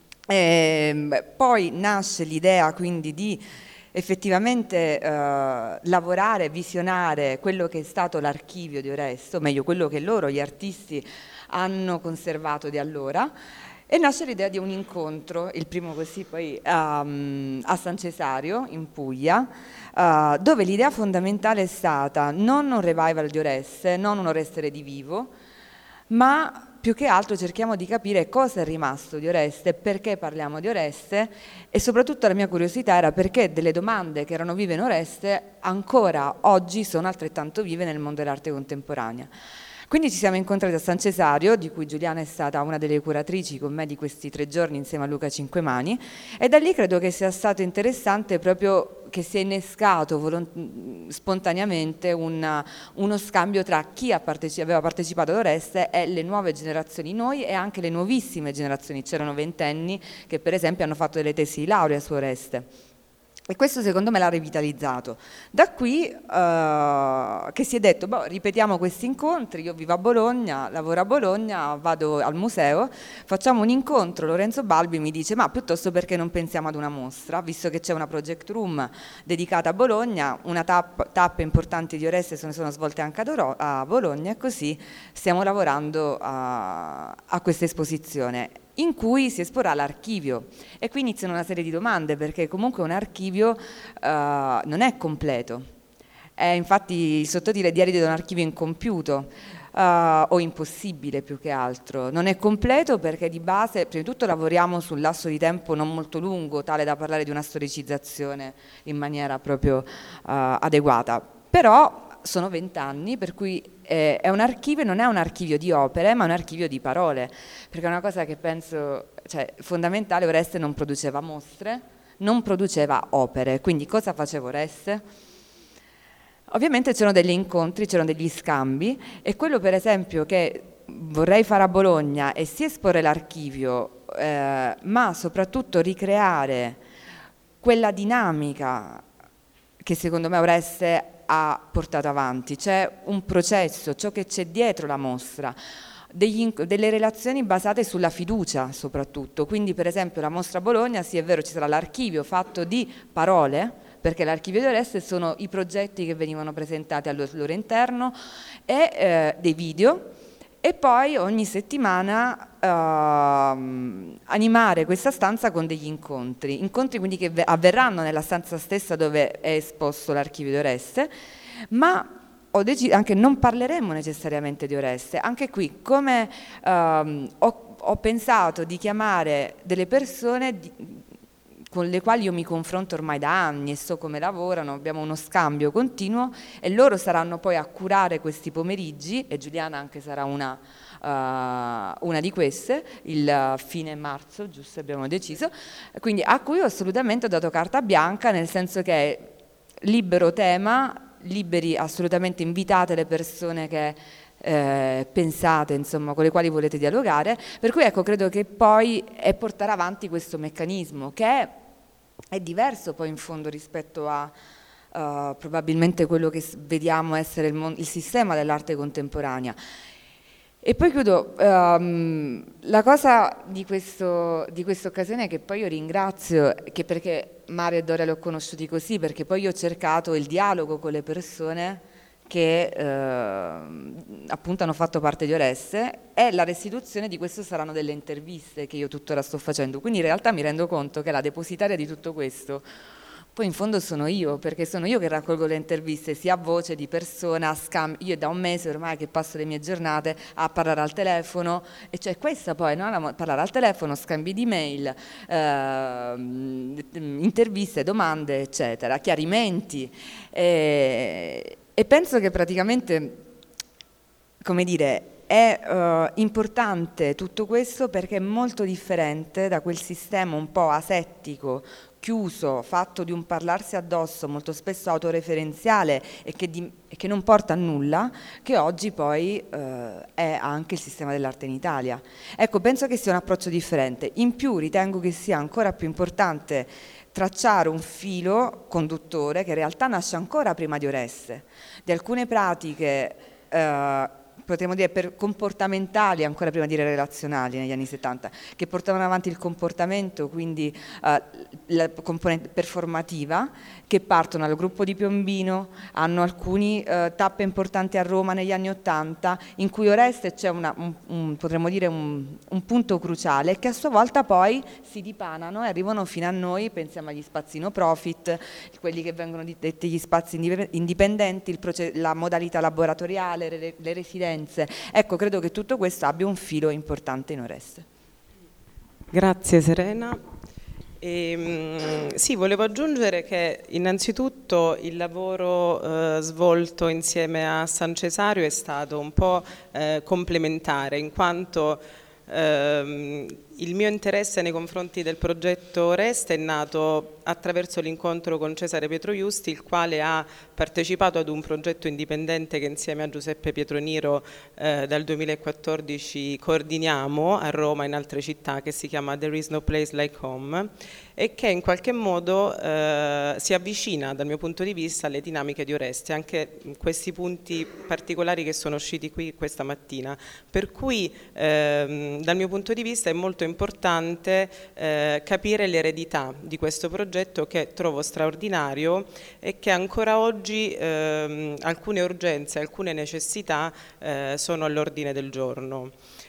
e poi nasce l'idea quindi di effettivamente eh, lavorare, visionare quello che è stato l'archivio di Oreste, o meglio quello che loro, gli artisti, hanno conservato di allora, e nasce l'idea di un incontro, il primo così poi um, a San Cesario in Puglia, uh, dove l'idea fondamentale è stata non un revival di Oreste, non un Oreste redivivo, ma più che altro cerchiamo di capire cosa è rimasto di Oreste, perché parliamo di Oreste, e soprattutto la mia curiosità era perché delle domande che erano vive in Oreste ancora oggi sono altrettanto vive nel mondo dell'arte contemporanea. Quindi ci siamo incontrati a San Cesario, di cui Giuliana è stata una delle curatrici con me di questi tre giorni insieme a Luca Cinquemani, e da lì credo che sia stato interessante proprio che si è innescato volont- spontaneamente una, uno scambio tra chi ha parteci- aveva partecipato ad Oreste e le nuove generazioni, noi e anche le nuovissime generazioni. C'erano ventenni che per esempio hanno fatto delle tesi di laurea su Oreste. E questo secondo me l'ha rivitalizzato. Da qui uh, che si è detto, boh, ripetiamo questi incontri, io vivo a Bologna, lavoro a Bologna, vado al museo, facciamo un incontro, Lorenzo Balbi mi dice, ma piuttosto perché non pensiamo ad una mostra, visto che c'è una project room dedicata a Bologna, una tapp- tappe importanti di Oreste sono, sono svolte anche ad Oro- a Bologna, e così stiamo lavorando a, a questa esposizione. in cui si esporrà l'archivio e qui iniziano una serie di domande, perché comunque un archivio uh, non è completo, è infatti il sottotitolo Diario di un archivio incompiuto uh, o impossibile più che altro. Non è completo perché di base, prima di tutto, lavoriamo sul lasso di tempo non molto lungo, tale da parlare di una storicizzazione in maniera proprio uh, adeguata, però sono vent'anni, per cui eh, è un archivio, non è un archivio di opere, ma un archivio di parole, perché è una cosa che penso, cioè, fondamentale. Oreste non produceva mostre, non produceva opere, quindi cosa faceva Oreste? Ovviamente c'erano degli incontri, c'erano degli scambi, e quello per esempio che vorrei fare a Bologna è sì esporre l'archivio, eh, ma soprattutto ricreare quella dinamica che secondo me Oreste ha portato avanti. C'è un processo, ciò che c'è dietro la mostra, degli, delle relazioni basate sulla fiducia soprattutto. Quindi per esempio la mostra a Bologna, sì è vero, ci sarà l'archivio fatto di parole, perché l'archivio di Oreste sono i progetti che venivano presentati al loro interno, e eh, dei video, e poi ogni settimana uh, animare questa stanza con degli incontri, incontri quindi che avverranno nella stanza stessa dove è esposto l'archivio di Oreste, ma ho deciso anche non parleremo necessariamente di Oreste, anche qui come uh, ho, ho pensato di chiamare delle persone di, con le quali io mi confronto ormai da anni e so come lavorano, abbiamo uno scambio continuo, e loro saranno poi a curare questi pomeriggi, e Giuliana anche sarà una, uh, una di queste, il fine marzo, giusto, abbiamo deciso, quindi a cui ho assolutamente dato carta bianca, nel senso che è libero tema, liberi assolutamente, invitate le persone che Eh, pensate, insomma, con le quali volete dialogare, per cui ecco, credo che poi è portare avanti questo meccanismo che è, è diverso poi in fondo rispetto a uh, probabilmente quello che vediamo essere il, mon- il sistema dell'arte contemporanea. E poi chiudo, um, la cosa di, questo, di questa occasione è che poi io ringrazio, che perché Mario e Doria li ho conosciuti così, perché poi io ho cercato il dialogo con le persone che eh, appunto hanno fatto parte di Oreste, e la restituzione di questo saranno delle interviste che io tuttora sto facendo, quindi in realtà mi rendo conto che la depositaria di tutto questo poi in fondo sono io, perché sono io che raccolgo le interviste sia a voce di persona, a scambio. Io è da un mese ormai che passo le mie giornate a parlare al telefono, e cioè questa poi, no? Parlare al telefono, scambi di mail, eh, interviste, domande, eccetera, chiarimenti, e, e penso che praticamente, come dire, è uh, importante tutto questo perché è molto differente da quel sistema un po' asettico, chiuso, fatto di un parlarsi addosso, molto spesso autoreferenziale e che, di, e che non porta a nulla, che oggi poi uh, è anche il sistema dell'arte in Italia. Ecco, penso che sia un approccio differente. In più ritengo che sia ancora più importante tracciare un filo conduttore che in realtà nasce ancora prima di Oreste, di alcune pratiche uh, potremmo dire per comportamentali, ancora prima di dire relazionali negli anni settanta, che portavano avanti il comportamento, quindi uh, la componente performativa, che partono dal gruppo di Piombino, hanno alcune uh, tappe importanti a Roma negli anni ottanta, in cui Oreste c'è una, un, un, potremmo dire un, un punto cruciale, che a sua volta poi si dipanano e arrivano fino a noi. Pensiamo agli spazi no profit, quelli che vengono detti gli spazi indipendenti, il proce- la modalità laboratoriale, le, le residenze. Ecco, credo che tutto questo abbia un filo importante in Oreste. Grazie Serena. E, mh, sì, volevo aggiungere che innanzitutto il lavoro eh, svolto insieme a San Cesario è stato un po' eh, complementare, in quanto ehm, il mio interesse nei confronti del progetto Oreste è nato attraverso l'incontro con Cesare Pietro Iusti, il quale ha partecipato ad un progetto indipendente che insieme a Giuseppe Pietroniro eh, dal duemilaquattordici coordiniamo a Roma e in altre città, che si chiama There is no place like home, e che in qualche modo eh, si avvicina dal mio punto di vista alle dinamiche di Oreste, anche in questi punti particolari che sono usciti qui questa mattina, per cui ehm, dal mio punto di vista è molto importante eh, capire l'eredità di questo progetto, che trovo straordinario e che ancora oggi ehm, alcune urgenze, alcune necessità eh, sono all'ordine del giorno.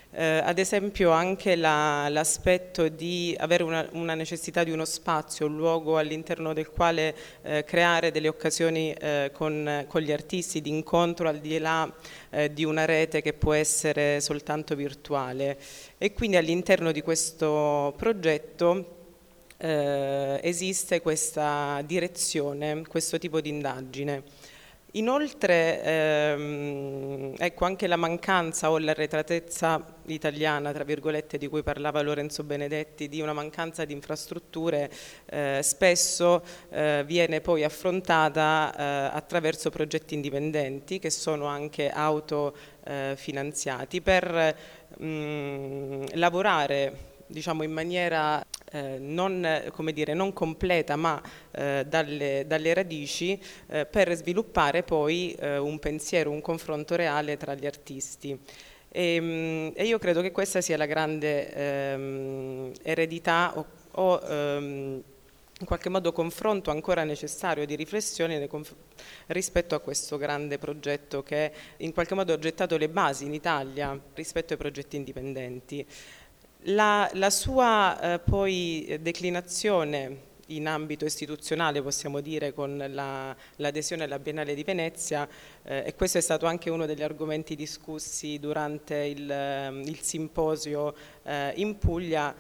Eh, ad esempio anche la, l'aspetto di avere una, una necessità di uno spazio, un luogo all'interno del quale eh, creare delle occasioni eh, con, con gli artisti di incontro al di là eh, di una rete che può essere soltanto virtuale. E quindi all'interno di questo progetto eh, esiste questa direzione, questo tipo di indagine. Inoltre, ehm, ecco, anche la mancanza o l'arretratezza italiana, tra virgolette, di cui parlava Lorenzo Benedetti, di una mancanza di infrastrutture, eh, spesso eh, viene poi affrontata eh, attraverso progetti indipendenti che sono anche autofinanziati eh, per mh, lavorare, diciamo, in maniera eh, non, come dire, non completa, ma eh, dalle, dalle radici eh, per sviluppare poi eh, un pensiero, un confronto reale tra gli artisti. E, e io credo che questa sia la grande ehm, eredità o, o ehm, in qualche modo confronto ancora necessario di riflessione rispetto a questo grande progetto che in qualche modo ha gettato le basi in Italia rispetto ai progetti indipendenti. La, la sua eh, poi declinazione in ambito istituzionale, possiamo dire, con la, l'adesione alla Biennale di Venezia, eh, e questo è stato anche uno degli argomenti discussi durante il, il simposio eh, in Puglia,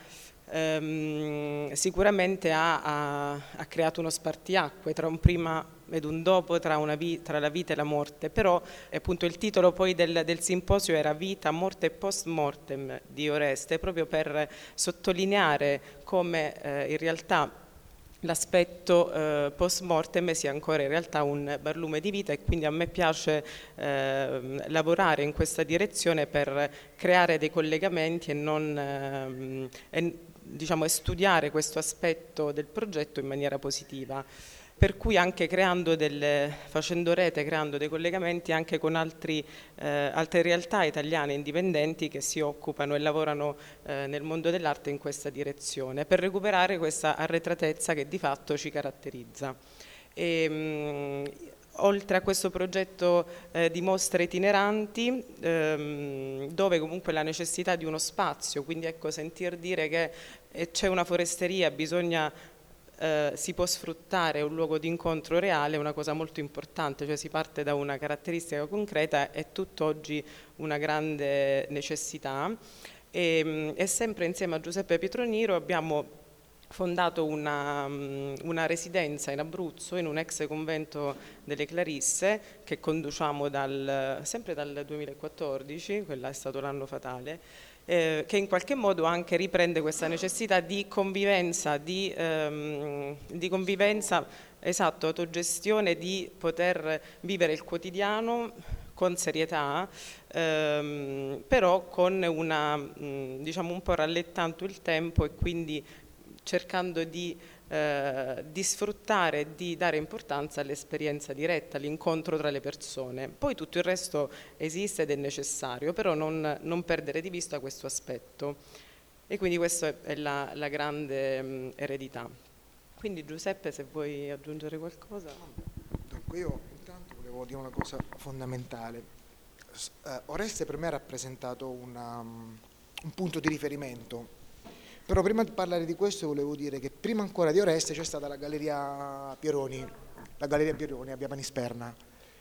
ehm, sicuramente ha, ha, ha creato uno spartiacque tra un prima ed un dopo, tra, una vi- tra la vita e la morte, però appunto il titolo poi del, del simposio era Vita, morte e post mortem di Oreste, proprio per sottolineare come eh, in realtà l'aspetto eh, post mortem sia ancora in realtà un barlume di vita, e quindi a me piace eh, lavorare in questa direzione per creare dei collegamenti e non ehm, e, diciamo, e studiare questo aspetto del progetto in maniera positiva. Per cui anche creando delle, facendo rete, creando dei collegamenti anche con altri, eh, altre realtà italiane indipendenti che si occupano e lavorano eh, nel mondo dell'arte in questa direzione, per recuperare questa arretratezza che di fatto ci caratterizza. E, mh, oltre a questo progetto eh, di mostre itineranti, ehm, dove comunque la necessità di uno spazio, quindi ecco, sentir dire che eh, c'è una foresteria, bisogna Uh, si può sfruttare un luogo di incontro reale, è una cosa molto importante, cioè si parte da una caratteristica concreta, è tutt'oggi una grande necessità. E, e sempre insieme a Giuseppe Pietroniro abbiamo fondato una, una residenza in Abruzzo, in un ex convento delle Clarisse, che conduciamo dal, sempre dal duemilaquattordici, quello è stato l'anno fatale, Eh, che in qualche modo anche riprende questa necessità di convivenza, di, ehm, di convivenza, esatto, autogestione, di poter vivere il quotidiano con serietà, ehm, però con una, mh, diciamo, un po' rallentando il tempo e quindi cercando di, eh, di sfruttare, di dare importanza all'esperienza diretta, all'incontro tra le persone. Poi tutto il resto esiste ed è necessario, però non, non perdere di vista questo aspetto. E quindi questa è la, la grande mh, eredità. Quindi Giuseppe, se vuoi aggiungere qualcosa. Dunque io intanto volevo dire una cosa fondamentale. Uh, Oreste per me ha rappresentato una, um, un punto di riferimento. Però prima di parlare di questo volevo dire che prima ancora di Oreste c'è stata la Galleria Pieroni, la Galleria Pieroni a Via Panisperna,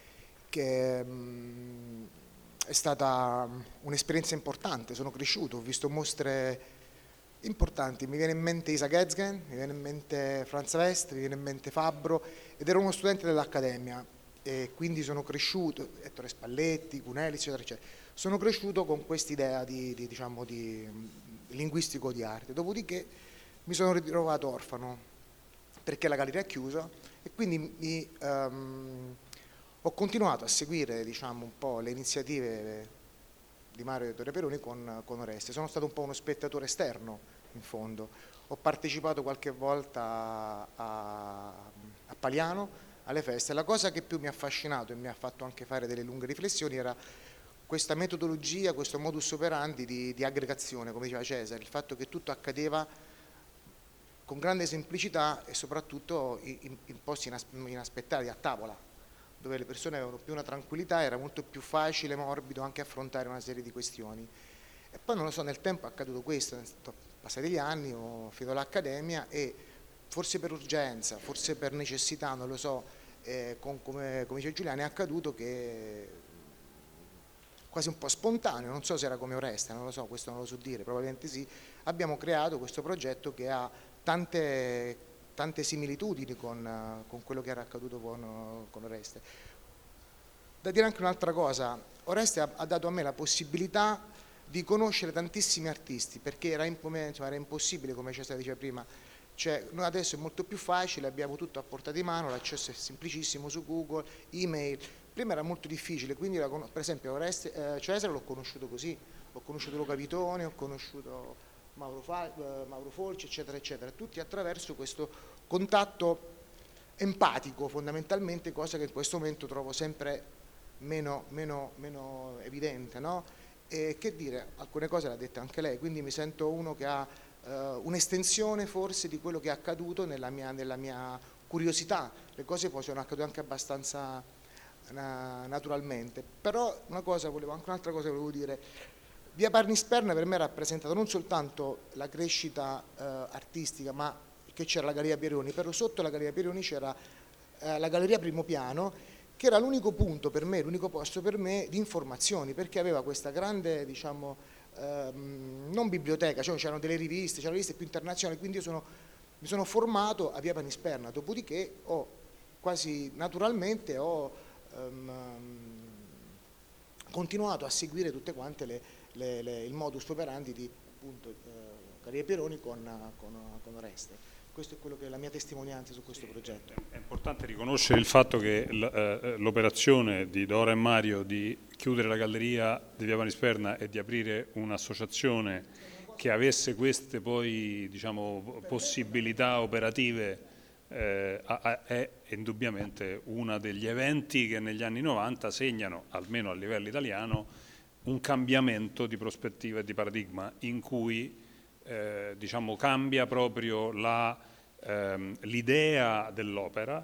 che mh, è stata un'esperienza importante, sono cresciuto, ho visto mostre importanti, mi viene in mente Isa Gezgen, mi viene in mente Franz West, mi viene in mente Fabbro, ed ero uno studente dell'Accademia e quindi sono cresciuto, Ettore Spalletti, Cunelli, eccetera, eccetera. Sono cresciuto con quest'idea di, di, diciamo, di linguistico di arte, dopodiché mi sono ritrovato orfano perché la galleria è chiusa e quindi mi, um, ho continuato a seguire, diciamo, un po' le iniziative di Mario Ettore Pieroni con, con Oreste. Sono stato un po' uno spettatore esterno in fondo, ho partecipato qualche volta a, a Paliano alle feste. La cosa che più mi ha affascinato e mi ha fatto anche fare delle lunghe riflessioni era questa metodologia, questo modus operandi di, di aggregazione, come diceva Cesare, il fatto che tutto accadeva con grande semplicità e soprattutto in, in posti inaspettati, a tavola, dove le persone avevano più una tranquillità, era molto più facile, morbido anche affrontare una serie di questioni. E poi non lo so, nel tempo è accaduto questo, sono passati gli anni, ho finito l'accademia e forse per urgenza, forse per necessità, non lo so, eh, con, come, come dice Giuliano, è accaduto che quasi un po' spontaneo, non so se era come Oreste, non lo so, questo non lo so dire, probabilmente sì, abbiamo creato questo progetto che ha tante, tante similitudini con, con quello che era accaduto con, con Oreste. Da dire anche un'altra cosa, Oreste ha, ha dato a me la possibilità di conoscere tantissimi artisti, perché era, insomma, era impossibile, come Cesare diceva prima, cioè, noi adesso è molto più facile, abbiamo tutto a portata di mano, l'accesso è semplicissimo su Google, email. Prima era molto difficile, quindi la, per esempio Oreste, eh, Cesare l'ho conosciuto così, ho conosciuto Luca Vitone, ho conosciuto Mauro, Fa, eh, Mauro Folci, eccetera, eccetera, tutti attraverso questo contatto empatico fondamentalmente, cosa che in questo momento trovo sempre meno, meno, meno evidente, no? E che dire, alcune cose l'ha dette anche lei, quindi mi sento uno che ha uh, un'estensione forse di quello che è accaduto nella mia, nella mia curiosità, le cose poi sono accadute anche abbastanza na naturalmente, però una cosa volevo, anche un'altra cosa volevo dire, Via Parnisperna per me ha rappresentato non soltanto la crescita uh, artistica, ma che c'era la Galleria Pieroni, però sotto la Galleria Pieroni c'era uh, la Galleria Primo Piano, che era l'unico punto per me, l'unico posto per me di informazioni, perché aveva questa grande, diciamo, ehm, non biblioteca, cioè c'erano delle riviste, c'erano riviste più internazionali, quindi io sono, mi sono formato a Via Panisperna, dopodiché ho quasi naturalmente ho ehm, continuato a seguire tutte quante le, le, le, il modus operandi di appunto eh, Galleria Pieroni con, con, con Oreste. Questo è quello che è la mia testimonianza su questo progetto. È importante riconoscere il fatto che l'operazione di Dora e Mario di chiudere la galleria di Via Panisperna e di aprire un'associazione che avesse queste poi, diciamo, possibilità operative eh, è indubbiamente uno degli eventi che negli anni novanta segnano, almeno a livello italiano, un cambiamento di prospettiva e di paradigma in cui Eh, diciamo, cambia proprio ehm, l'idea dell'opera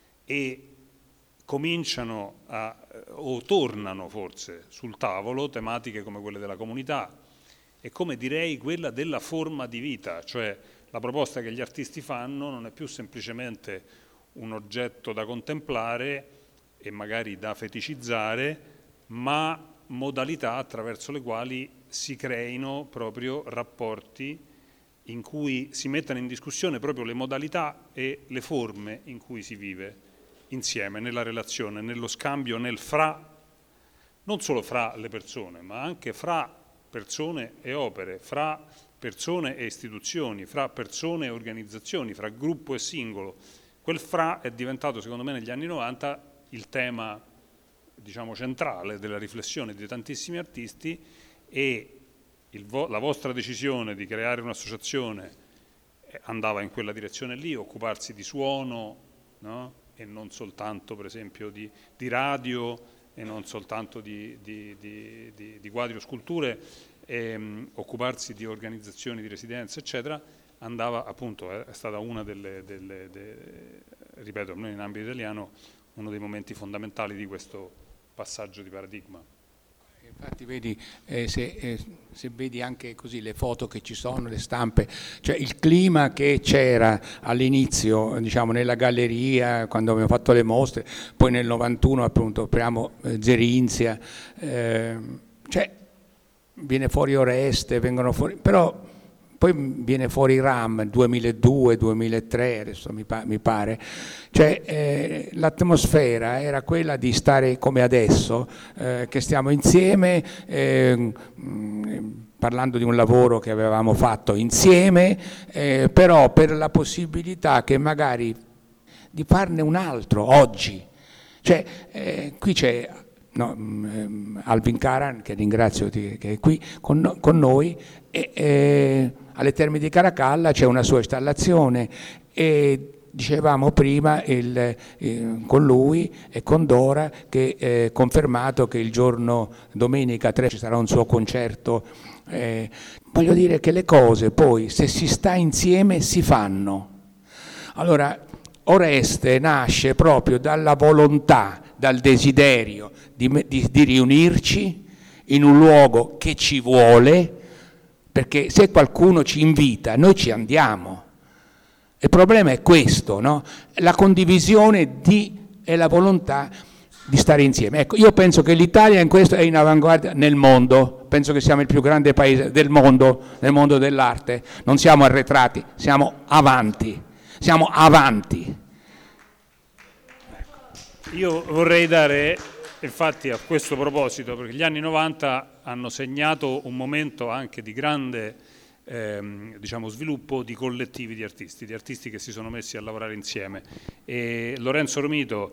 e cominciano a, o tornano forse sul tavolo tematiche come quelle della comunità e come direi quella della forma di vita, cioè la proposta che gli artisti fanno non è più semplicemente un oggetto da contemplare e magari da feticizzare, ma modalità attraverso le quali si creino proprio rapporti in cui si mettano in discussione proprio le modalità e le forme in cui si vive insieme, nella relazione, nello scambio, nel fra, non solo fra le persone, ma anche fra persone e opere, fra persone e istituzioni, fra persone e organizzazioni, fra gruppo e singolo. Quel fra è diventato, secondo me, negli anni novanta il tema, diciamo, centrale della riflessione di tantissimi artisti e il vo la vostra decisione di creare un'associazione andava in quella direzione lì, occuparsi di suono, no? E non soltanto per esempio di, di radio e non soltanto di, di, di, di, di quadri o sculture, ehm, occuparsi di organizzazioni di residenza eccetera, andava appunto, è stata una delle, delle, delle ripeto, noi in ambito italiano, uno dei momenti fondamentali di questo passaggio di paradigma. Infatti vedi, eh, se, eh, se vedi anche così le foto che ci sono, le stampe, cioè il clima che c'era all'inizio, diciamo, nella galleria, quando abbiamo fatto le mostre, poi nel novantuno appunto apriamo eh, Zerinzia, eh, cioè viene fuori Oreste, vengono fuori, però poi viene fuori RAM duemiladue, duemilatré, adesso mi, pa mi pare, cioè eh, l'atmosfera era quella di stare come adesso, eh, che stiamo insieme, eh, mh, parlando di un lavoro che avevamo fatto insieme, eh, però per la possibilità che magari di farne un altro oggi, cioè eh, qui c'è no, um, Alvin Karan, che ringrazio che è qui con, no, con noi, e eh, alle Terme di Caracalla c'è una sua installazione e dicevamo prima il, eh, con lui e con Dora che è eh, confermato che il giorno domenica tre ci sarà un suo concerto. Eh, voglio dire che le cose poi, se si sta insieme, si fanno. Allora Oreste nasce proprio dalla volontà, dal desiderio di, di, di riunirci in un luogo che ci vuole, perché se qualcuno ci invita, noi ci andiamo. Il problema è questo, no? La condivisione di, e la volontà di stare insieme. Ecco, io penso che l'Italia in questo è in avanguardia nel mondo, penso che siamo il più grande paese del mondo, nel mondo dell'arte, non siamo arretrati, siamo avanti, siamo avanti. Io vorrei dare, infatti, a questo proposito, perché gli anni novanta hanno segnato un momento anche di grande ehm, diciamo, sviluppo di collettivi di artisti, di artisti che si sono messi a lavorare insieme. E Lorenzo Romito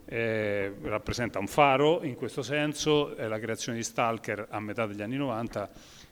eh, rappresenta un faro in questo senso, eh, la creazione di Stalker a metà degli anni novanta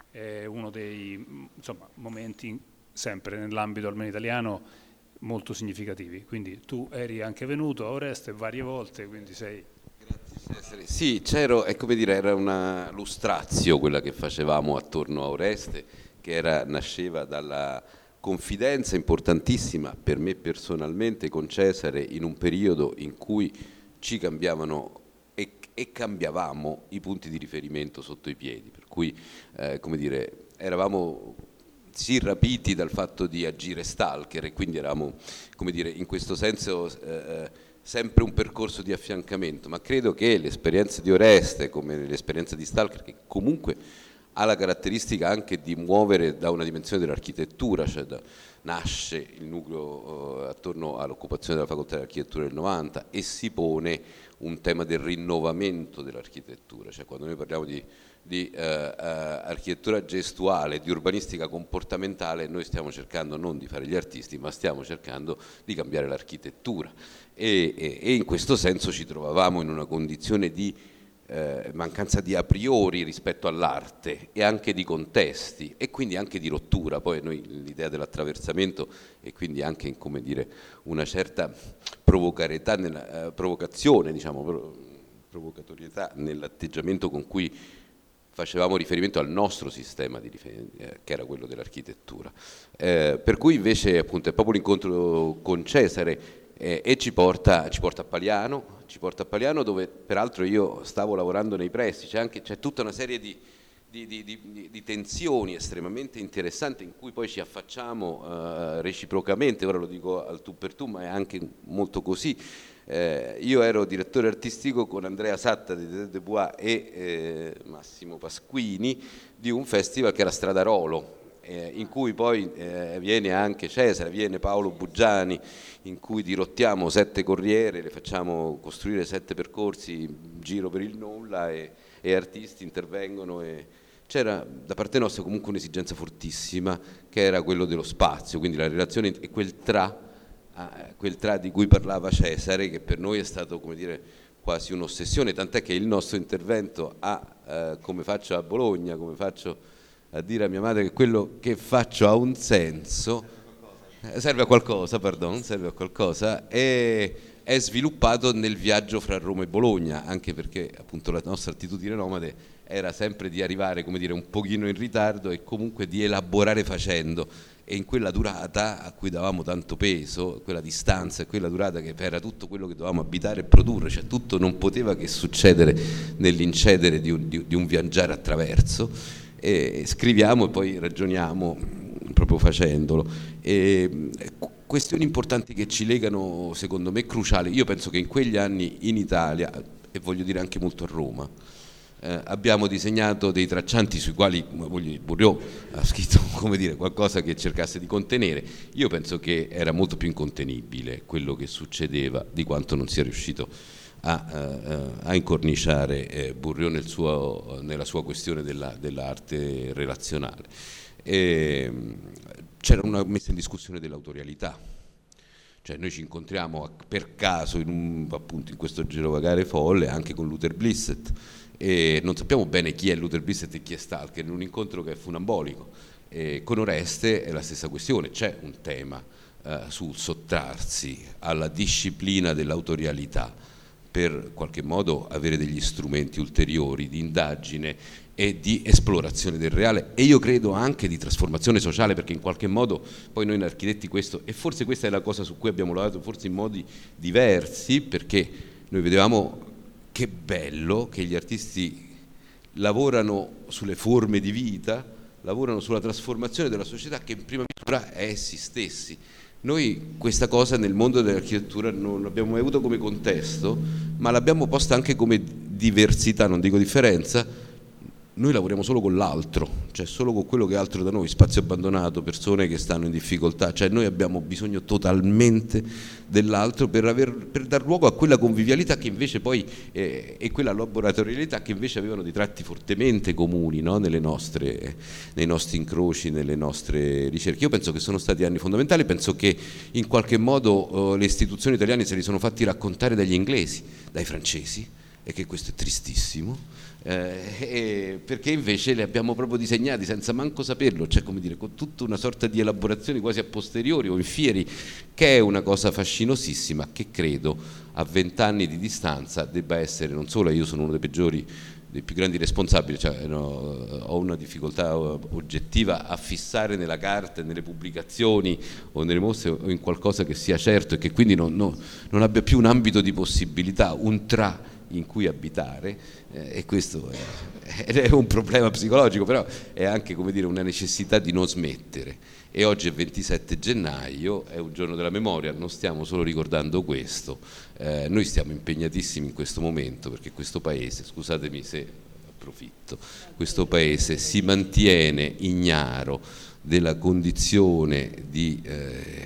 è uno dei insomma, momenti sempre nell'ambito almeno italiano molto significativi. Quindi tu eri anche venuto a Oreste varie volte, quindi sei... Grazie. Sì, c'ero, è come dire, era una lustrazio quella che facevamo attorno a Oreste, che era, nasceva dalla confidenza importantissima per me personalmente con Cesare in un periodo in cui ci cambiavano e, e cambiavamo i punti di riferimento sotto i piedi, per cui eh, come dire, eravamo sì rapiti dal fatto di agire stalker e quindi eravamo, come dire, in questo senso eh, sempre un percorso di affiancamento, ma credo che l'esperienza di Oreste come l'esperienza di Stalker, che comunque ha la caratteristica anche di muovere da una dimensione dell'architettura, cioè da, nasce il nucleo eh, attorno all'occupazione della facoltà di architettura del novanta e si pone un tema del rinnovamento dell'architettura, cioè quando noi parliamo di, di eh, eh, architettura gestuale, di urbanistica comportamentale, noi stiamo cercando non di fare gli artisti, ma stiamo cercando di cambiare l'architettura e, e, e in questo senso ci trovavamo in una condizione di Eh, mancanza di a priori rispetto all'arte e anche di contesti e quindi anche di rottura. Poi noi l'idea dell'attraversamento e quindi anche, come dire, una certa provocarietà nella, eh, provocazione, diciamo, pro, provocatorietà nell'atteggiamento con cui facevamo riferimento al nostro sistema di eh, che era quello dell'architettura. Eh, per cui invece appunto è proprio l'incontro con Cesare Eh, e ci porta, ci porta a Paliano, ci porta a Paliano dove peraltro io stavo lavorando nei pressi, c'è, anche, c'è tutta una serie di, di, di, di, di tensioni estremamente interessanti in cui poi ci affacciamo eh, reciprocamente, ora lo dico al tu per tu, ma è anche molto così. Eh, io ero direttore artistico con Andrea Satta di De Bois e eh, Massimo Pasquini di un festival che era Stradarolo, Eh, in cui poi eh, viene anche Cesare, viene Paolo Buggiani, in cui dirottiamo sette corriere, le facciamo costruire sette percorsi in giro per il nulla e, e artisti intervengono e c'era da parte nostra comunque un'esigenza fortissima che era quello dello spazio, quindi la relazione e quel tra, eh, quel tra di cui parlava Cesare, che per noi è stato, come dire, quasi un'ossessione, tant'è che il nostro intervento ha, eh, come faccio a Bologna, come faccio a dire a mia madre che quello che faccio ha un senso, serve a qualcosa, pardon, serve a qualcosa, e è sviluppato nel viaggio fra Roma e Bologna, anche perché appunto la nostra attitudine nomade era sempre di arrivare, come dire, un pochino in ritardo e comunque di elaborare facendo, e in quella durata a cui davamo tanto peso, quella distanza e quella durata che era tutto quello che dovevamo abitare e produrre, cioè tutto non poteva che succedere nell'incedere di un, di, di un viaggiare attraverso. E scriviamo e poi ragioniamo proprio facendolo. E questioni importanti che ci legano, secondo me, cruciali. Io penso che in quegli anni in Italia, e voglio dire anche molto a Roma, eh, abbiamo disegnato dei traccianti sui quali Bourriaud ha scritto, come dire, qualcosa che cercasse di contenere. Io penso che era molto più incontenibile quello che succedeva di quanto non sia riuscito A, uh, a incorniciare eh, Bourriaud nel suo, nella sua questione della, dell'arte relazionale. E, c'era una messa in discussione dell'autorialità, cioè noi ci incontriamo per caso in, un, appunto, in questo girovagare folle anche con Luther Blissett e non sappiamo bene chi è Luther Blissett e chi è Stalker, in un incontro che è funambolico. E con Oreste è la stessa questione, c'è un tema uh, sul sottrarsi alla disciplina dell'autorialità per qualche modo avere degli strumenti ulteriori di indagine e di esplorazione del reale e io credo anche di trasformazione sociale, perché in qualche modo poi noi architetti questo, e forse questa è la cosa su cui abbiamo lavorato forse in modi diversi, perché noi vedevamo che bello che gli artisti lavorano sulle forme di vita, lavorano sulla trasformazione della società che in prima misura è essi stessi. Noi questa cosa nel mondo dell'architettura non l'abbiamo mai avuto come contesto, ma l'abbiamo posta anche come diversità, non dico differenza. Noi lavoriamo solo con l'altro, cioè solo con quello che è altro da noi, spazio abbandonato, persone che stanno in difficoltà, cioè noi abbiamo bisogno totalmente dell'altro per, aver, per dar luogo a quella convivialità che invece poi eh, e quella laboratorialità che invece avevano dei tratti fortemente comuni, no? Nelle nostre, nei nostri incroci, nelle nostre ricerche. Io penso che sono stati anni fondamentali, penso che in qualche modo eh, le istituzioni italiane se li sono fatti raccontare dagli inglesi, dai francesi, e che questo è tristissimo. Eh, perché invece li abbiamo proprio disegnati senza manco saperlo, cioè come dire, con tutta una sorta di elaborazioni quasi a posteriori o in fieri, che è una cosa fascinosissima che credo a vent'anni di distanza debba essere, non solo io sono uno dei peggiori, dei più grandi responsabili, cioè no, ho una difficoltà oggettiva a fissare nella carta, nelle pubblicazioni o nelle mostre o in qualcosa che sia certo e che quindi non, no, non abbia più un ambito di possibilità, un tra in cui abitare, eh, e questo è, è un problema psicologico, però è anche, come dire, una necessità di non smettere. E oggi è ventisette gennaio, è un giorno della memoria, non stiamo solo ricordando questo, eh, noi stiamo impegnatissimi in questo momento perché questo paese, scusatemi se approfitto, questo paese si mantiene ignaro della condizione di eh,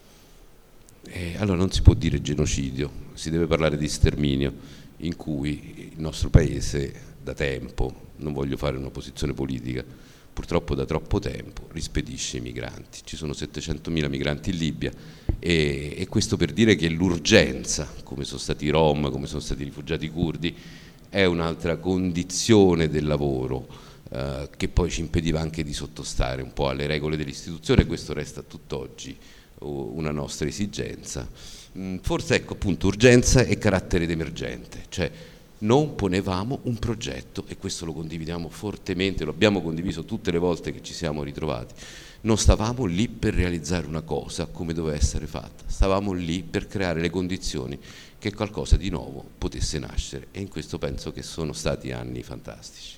eh, allora non si può dire genocidio, si deve parlare di sterminio, in cui il nostro paese da tempo, non voglio fare una posizione politica, purtroppo da troppo tempo rispedisce i migranti. Ci sono settecentomila migranti in Libia e, e questo per dire che l'urgenza, come sono stati i Rom, come sono stati i rifugiati curdi, è un'altra condizione del lavoro eh, che poi ci impediva anche di sottostare un po' alle regole dell'istituzione, e questo resta tutt'oggi una nostra esigenza. Forse ecco appunto urgenza e carattere d'emergente, cioè non ponevamo un progetto, e questo lo condividiamo fortemente, lo abbiamo condiviso tutte le volte che ci siamo ritrovati, non stavamo lì per realizzare una cosa come doveva essere fatta, stavamo lì per creare le condizioni che qualcosa di nuovo potesse nascere, e in questo penso che sono stati anni fantastici.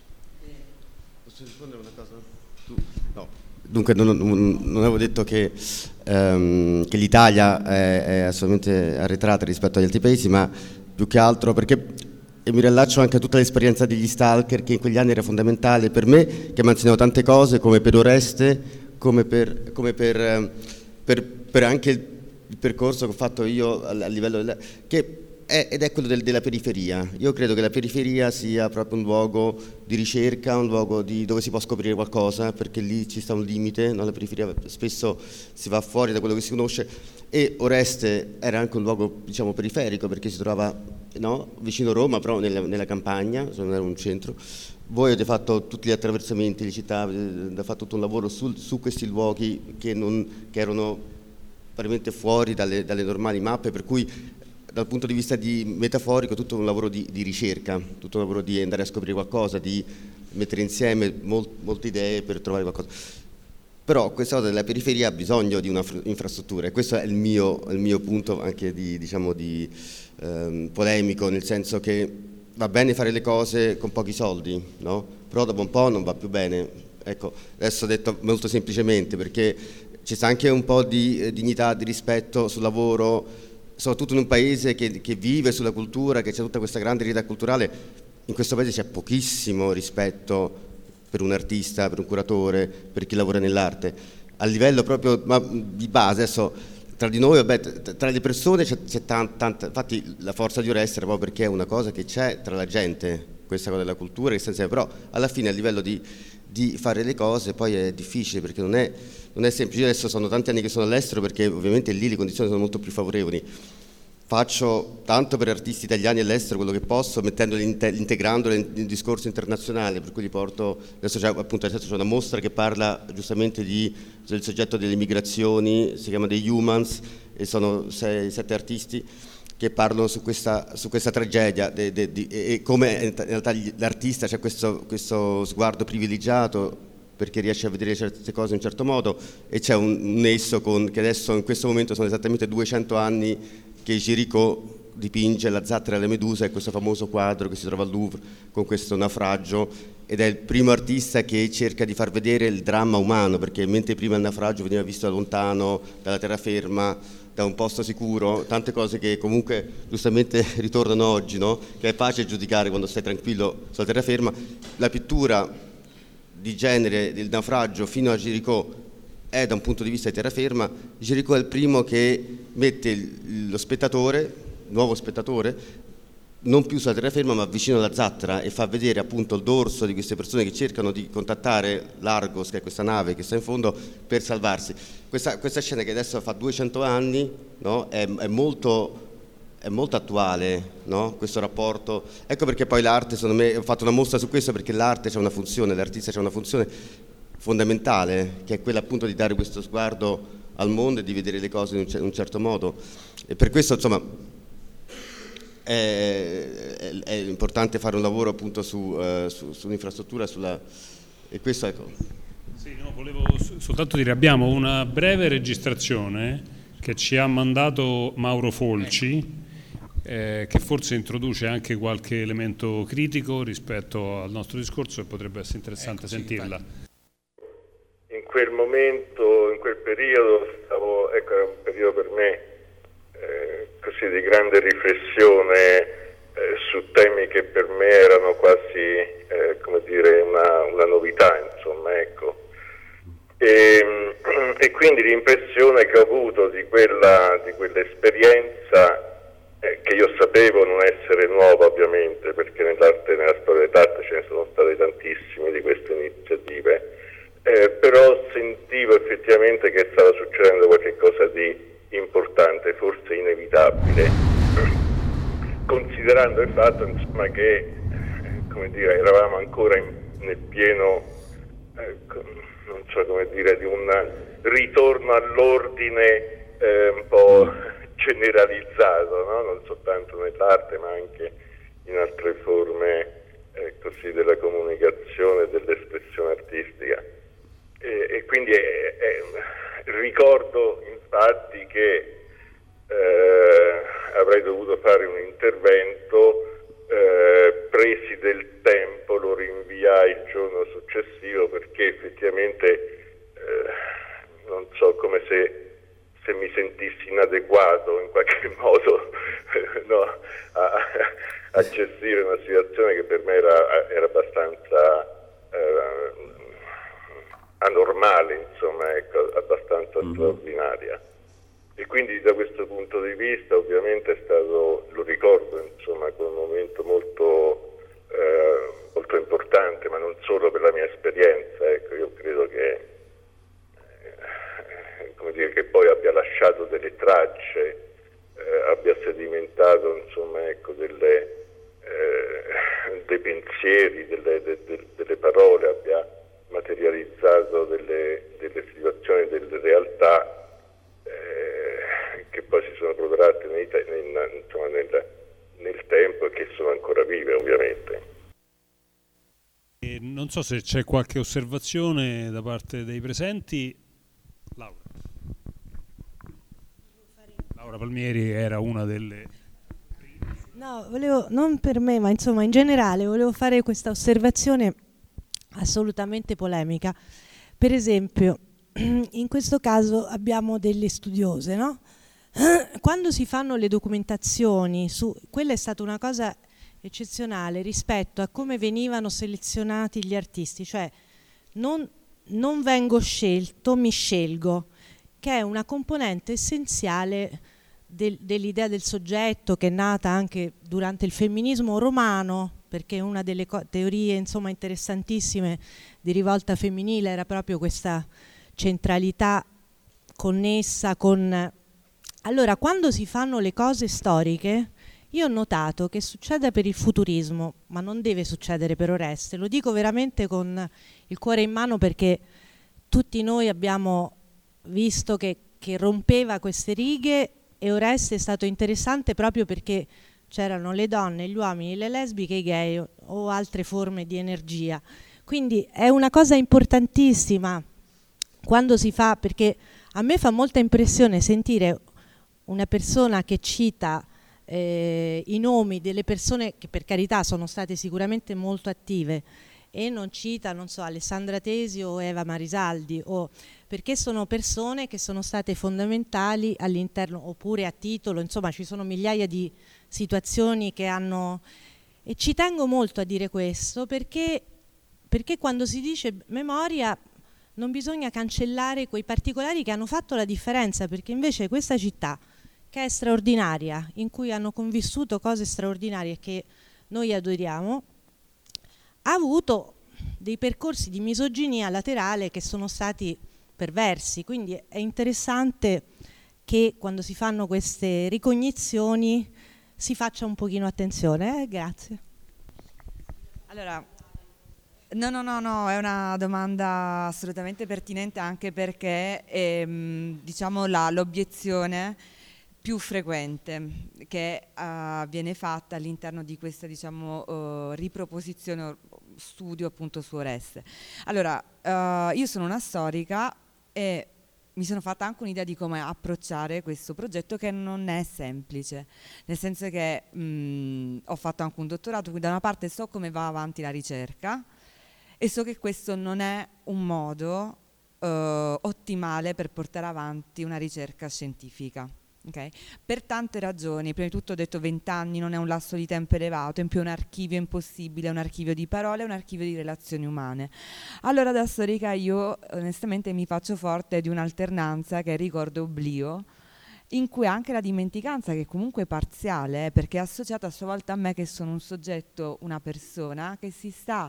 Posso rispondere una cosa? Tu? No. Dunque non, non, non avevo detto che, um, che l'Italia è, è assolutamente arretrata rispetto agli altri paesi, ma più che altro perché, e mi riallaccio anche a tutta l'esperienza degli stalker, che in quegli anni era fondamentale per me, che mi ha insegnato tante cose, come per Oreste, come per, come per, per, per anche il, il percorso che ho fatto io a, a livello del, che è, ed è quello del, della periferia. Io credo che la periferia sia proprio un luogo di ricerca, un luogo di, dove si può scoprire qualcosa, perché lì ci sta un limite, no? La periferia spesso si va fuori da quello che si conosce, e Oreste era anche un luogo, diciamo, periferico, perché si trovava, no? Vicino Roma, però nella, nella campagna, non era un centro. Voi avete fatto tutti gli attraversamenti, le città, avete fatto tutto un lavoro su, su questi luoghi che, non, che erano veramente fuori dalle, dalle normali mappe, per cui dal punto di vista di metaforico tutto un lavoro di, di ricerca, tutto un lavoro di andare a scoprire qualcosa, di mettere insieme molt, molte idee per trovare qualcosa. Però questa cosa della periferia ha bisogno di un'infrastruttura, e questo è il mio, il mio punto anche di, diciamo, di ehm, polemico, nel senso che va bene fare le cose con pochi soldi, no? Però dopo un po' non va più bene. Ecco, adesso detto molto semplicemente, perché ci sta anche un po' di eh, dignità, di rispetto sul lavoro, soprattutto in un paese che, che vive sulla cultura, che c'è tutta questa grande eredità culturale. In questo paese c'è pochissimo rispetto per un artista, per un curatore, per chi lavora nell'arte, a livello proprio ma, di base. Adesso tra di noi, vabbè, tra le persone c'è, c'è tanta, tanta, infatti la forza di Oreste era proprio perché è una cosa che c'è tra la gente, questa cosa della cultura, che sta insieme, però alla fine a livello di, di fare le cose poi è difficile, perché non è, non è semplice. Io adesso sono tanti anni che sono all'estero, perché ovviamente lì le condizioni sono molto più favorevoli. Faccio tanto per artisti italiani all'estero quello che posso, mettendoli, integrandoli nel discorso internazionale, per cui li porto, adesso c'è, appunto, adesso c'è una mostra che parla giustamente di, del soggetto delle migrazioni, si chiama The Humans, e sono sei, sette artisti che parlano su questa, su questa tragedia de, de, de, e come in realtà l'artista c'è questo, questo sguardo privilegiato, perché riesce a vedere certe cose in un certo modo, e c'è un nesso con, che adesso in questo momento sono esattamente duecento anni che Géricault, dipinge la zattera e la medusa, è questo famoso quadro che si trova al Louvre con questo naufragio, ed è il primo artista che cerca di far vedere il dramma umano, perché mentre prima il naufragio veniva visto da lontano, dalla terraferma, da un posto sicuro, tante cose che comunque giustamente ritornano oggi, no? Che è facile giudicare quando stai tranquillo sulla terraferma. La pittura di genere del naufragio fino a Géricault è da un punto di vista di terraferma. Géricault è il primo che mette il, lo spettatore, il nuovo spettatore, non più sulla terraferma ma vicino alla zattera, e fa vedere appunto il dorso di queste persone che cercano di contattare l'Argos, che è questa nave che sta in fondo, per salvarsi. Questa, questa scena, che adesso fa duecento anni, no? è, è, molto, è molto attuale, no? Questo rapporto. Ecco perché poi l'arte, secondo me, ho fatto una mostra su questo, perché l'arte c'ha una funzione, l'artista c'ha una funzione fondamentale, che è quella appunto di dare questo sguardo al mondo e di vedere le cose in un, in un certo modo. E per questo, insomma, È, è, è importante fare un lavoro appunto su, uh, su, sull'infrastruttura, sulla, e questo ecco. Sì, no, volevo soltanto dire, abbiamo una breve registrazione che ci ha mandato Mauro Folci, eh, che forse introduce anche qualche elemento critico rispetto al nostro discorso, e potrebbe essere interessante ecco, sentirla. In quel momento, in quel periodo, stavo, ecco, era un periodo per me Eh, così di grande riflessione eh, su temi che per me erano quasi eh, come dire una, una novità, insomma, ecco. E, e quindi l'impressione che ho avuto di quella di quell'esperienza, eh, che io sapevo non essere nuova ovviamente, perché nell'arte, nella storia dell'arte ce ne sono state tantissime di queste iniziative, eh, però sentivo effettivamente che stava succedendo qualcosa di importante, forse inevitabile, considerando il fatto, insomma, che come dire, eravamo ancora in, nel pieno, eh, non so come dire, di un ritorno all'ordine eh, un po' generalizzato, no? Non soltanto nell'arte ma anche in altre forme eh, così della comunicazione e dell'espressione artistica. E, e quindi è, è, ricordo infatti che eh, avrei dovuto fare un intervento, eh, presi del tempo, lo rinviai il giorno successivo, perché effettivamente eh, non so, come se, se mi sentissi inadeguato in qualche modo no, a, a gestire una situazione che per me era, era abbastanza eh, anormale, insomma, ecco, abbastanza mm-hmm. straordinaria. E quindi da questo punto di vista ovviamente è stato, lo ricordo, insomma, come un momento molto, eh, molto importante, ma non solo per la mia esperienza, ecco, io credo che, eh, come dire, che poi abbia lasciato delle tracce, eh, abbia sedimentato, insomma, ecco, delle, eh, dei pensieri, delle, de, de, delle parole, abbia materializzato delle, delle situazioni, delle realtà eh, che poi si sono protratte nei te- nel, insomma, nel, nel tempo e che sono ancora vive, ovviamente. E non so se c'è qualche osservazione da parte dei presenti. Laura. Laura Palmieri era una delle... No, volevo, non per me, ma insomma in generale volevo fare questa osservazione assolutamente polemica. Per esempio, in questo caso abbiamo delle studiose, no? Quando si fanno le documentazioni, su, quella è stata una cosa eccezionale rispetto a come venivano selezionati gli artisti, cioè non, non vengo scelto, mi scelgo, che è una componente essenziale del, dell'idea del soggetto, che è nata anche durante il femminismo romano, perché una delle teorie, insomma, interessantissime di rivolta femminile era proprio questa centralità connessa con... Allora, quando si fanno le cose storiche, io ho notato che succede per il futurismo, ma non deve succedere per Oreste, lo dico veramente con il cuore in mano, perché tutti noi abbiamo visto che, che rompeva queste righe, e Oreste è stato interessante proprio perché c'erano le donne, gli uomini, le lesbiche, i gay o altre forme di energia. Quindi è una cosa importantissima quando si fa, perché a me fa molta impressione sentire una persona che cita eh, i nomi delle persone che per carità sono state sicuramente molto attive e non cita, non so, Alessandra Tesi o Eva Marisaldi, o perché sono persone che sono state fondamentali all'interno, oppure a titolo, insomma ci sono migliaia di situazioni che hanno... E ci tengo molto a dire questo perché, perché quando si dice memoria non bisogna cancellare quei particolari che hanno fatto la differenza, perché invece questa città, che è straordinaria, in cui hanno convissuto cose straordinarie che noi adoriamo, ha avuto dei percorsi di misoginia laterale che sono stati perversi, quindi è interessante che quando si fanno queste ricognizioni si faccia un pochino attenzione. Eh? Grazie. Allora, no, no, no, no, è una domanda assolutamente pertinente, anche perché ehm, diciamo la, l'obiezione più frequente che uh, viene fatta all'interno di questa, diciamo, uh, riproposizione o studio appunto su Oreste. Allora, uh, io sono una storica e mi sono fatta anche un'idea di come approcciare questo progetto, che non è semplice, nel senso che mh, ho fatto anche un dottorato, quindi da una parte so come va avanti la ricerca e so che questo non è un modo uh, ottimale per portare avanti una ricerca scientifica. Okay. Per tante ragioni. Prima di tutto ho detto venti anni non è un lasso di tempo elevato, in più è un archivio impossibile, è un archivio di parole, è un archivio di relazioni umane. Allora da storica io onestamente mi faccio forte di un'alternanza che è ricordo-oblio, in cui anche la dimenticanza, che comunque è parziale, eh, perché è associata a sua volta a me che sono un soggetto, una persona che si sta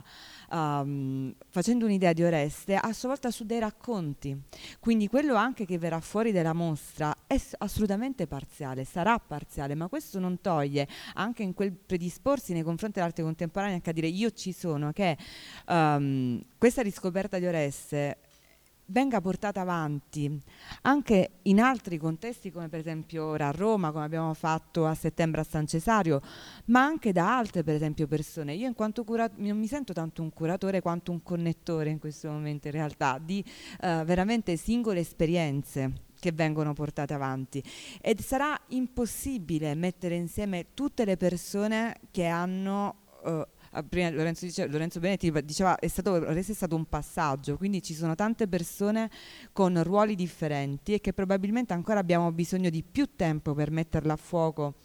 um, facendo un'idea di Oreste a sua volta su dei racconti, quindi quello anche che verrà fuori dalla mostra è assolutamente parziale, sarà parziale, ma questo non toglie anche in quel predisporsi nei confronti dell'arte contemporanea anche a dire io ci sono, che um, questa riscoperta di Oreste venga portata avanti anche in altri contesti, come per esempio ora a Roma, come abbiamo fatto a settembre a San Cesario, ma anche da altre per esempio persone. Io in quanto curatore non mi sento tanto un curatore quanto un connettore in questo momento in realtà di uh, veramente singole esperienze che vengono portate avanti, ed sarà impossibile mettere insieme tutte le persone che hanno uh, prima Lorenzo, dice, Lorenzo Benetti diceva è stato, è stato un passaggio, quindi ci sono tante persone con ruoli differenti e che probabilmente ancora abbiamo bisogno di più tempo per metterla a fuoco.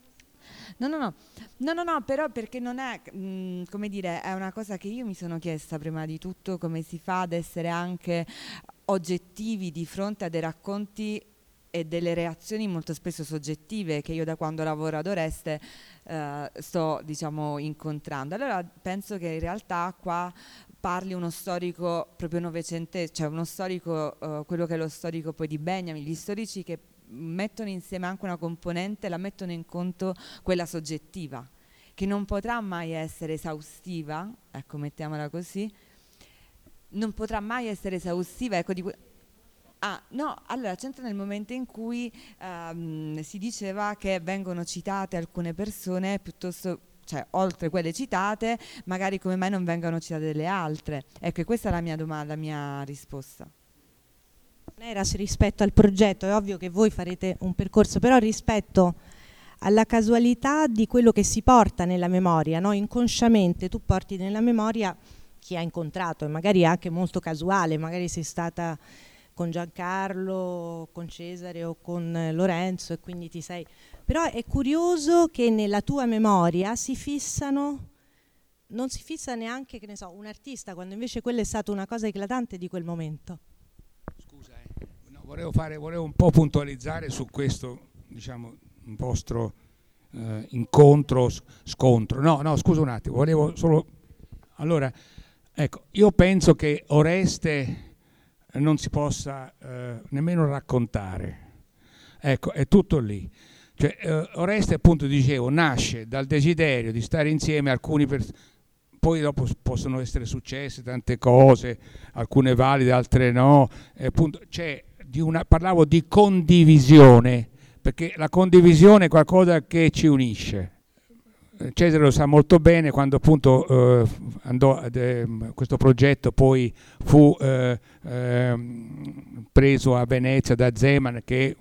No, no, no, no, no, no, però perché non è, mh, come dire, è una cosa che io mi sono chiesta prima di tutto, come si fa ad essere anche oggettivi di fronte a dei racconti e delle reazioni molto spesso soggettive che io da quando lavoro ad Oreste eh, sto, diciamo, incontrando. Allora penso che in realtà qua parli uno storico proprio novecentesco, cioè uno storico, eh, quello che è lo storico poi di Benjamin, gli storici che mettono insieme anche una componente, la mettono in conto quella soggettiva, che non potrà mai essere esaustiva, ecco, mettiamola così, non potrà mai essere esaustiva, ecco, di que- Ah, no, allora c'entra nel momento in cui um, si diceva che vengono citate alcune persone piuttosto, cioè oltre quelle citate, magari come mai non vengono citate delle altre. Ecco, questa è la mia domanda, la mia risposta. Non era se rispetto al progetto, è ovvio che voi farete un percorso, però rispetto alla casualità di quello che si porta nella memoria, no? Inconsciamente tu porti nella memoria chi ha incontrato, e magari è anche molto casuale, magari sei stata con Giancarlo, con Cesare o con Lorenzo e quindi ti sei... Però è curioso che nella tua memoria si fissano, non si fissa neanche, che ne so, un artista, quando invece quella è stata una cosa eclatante di quel momento. Scusa, eh. no, volevo, fare, volevo un po' puntualizzare su questo, diciamo, un vostro eh, incontro, scontro. No, no, scusa un attimo, volevo solo... Allora, ecco, io penso che Oreste non si possa eh, nemmeno raccontare, ecco, è tutto lì. Cioè, eh, Oreste, appunto, dicevo, nasce dal desiderio di stare insieme alcuni per... poi dopo possono essere successe tante cose, alcune valide, altre no, eh, appunto, c'è di una, parlavo di condivisione, perché la condivisione è qualcosa che ci unisce. Cesare lo sa molto bene, quando appunto eh, andò eh, questo progetto poi fu eh, eh, preso a Venezia da Zeman, che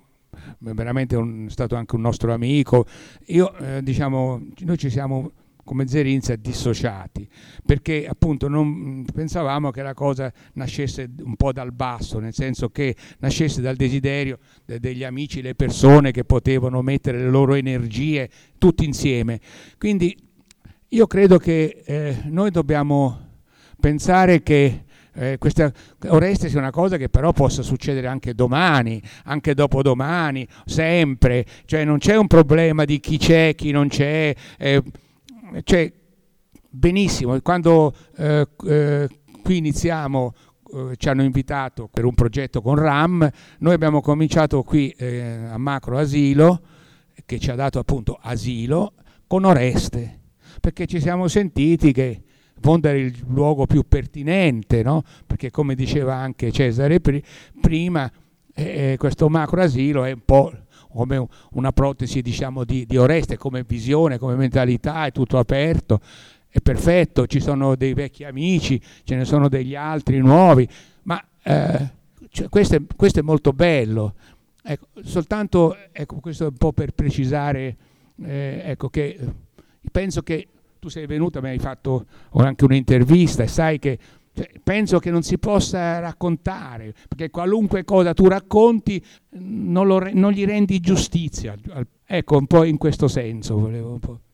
veramente un, è stato anche un nostro amico. Io, eh, diciamo, noi ci siamo come Zerinza dissociati, perché appunto non pensavamo che la cosa nascesse un po' dal basso, nel senso che nascesse dal desiderio de- degli amici, le persone che potevano mettere le loro energie tutti insieme. Quindi io credo che eh, noi dobbiamo pensare che eh, questa Oreste sia una cosa che però possa succedere anche domani, anche dopodomani, sempre, cioè non c'è un problema di chi c'è, chi non c'è, eh, cioè benissimo. Quando eh, eh, qui iniziamo, eh, ci hanno invitato per un progetto con RAM, noi abbiamo cominciato qui eh, a Macro Asilo, che ci ha dato appunto asilo, con Oreste, perché ci siamo sentiti che Vonda era il luogo più pertinente, no? Perché come diceva anche Cesare pri- prima, eh, questo macro asilo è un po' come una protesi, diciamo, di, di Oreste, come visione, come mentalità, è tutto aperto, è perfetto, ci sono dei vecchi amici, ce ne sono degli altri nuovi, ma eh, cioè, questo, è, questo è molto bello. Ecco, soltanto, ecco, questo è un po' per precisare, eh, ecco, che penso che tu sei venuta, mi hai fatto anche un'intervista e sai che cioè, penso che non si possa raccontare, perché qualunque cosa tu racconti non, lo, non gli rendi giustizia. Ecco, un po' in questo senso volevo un po'.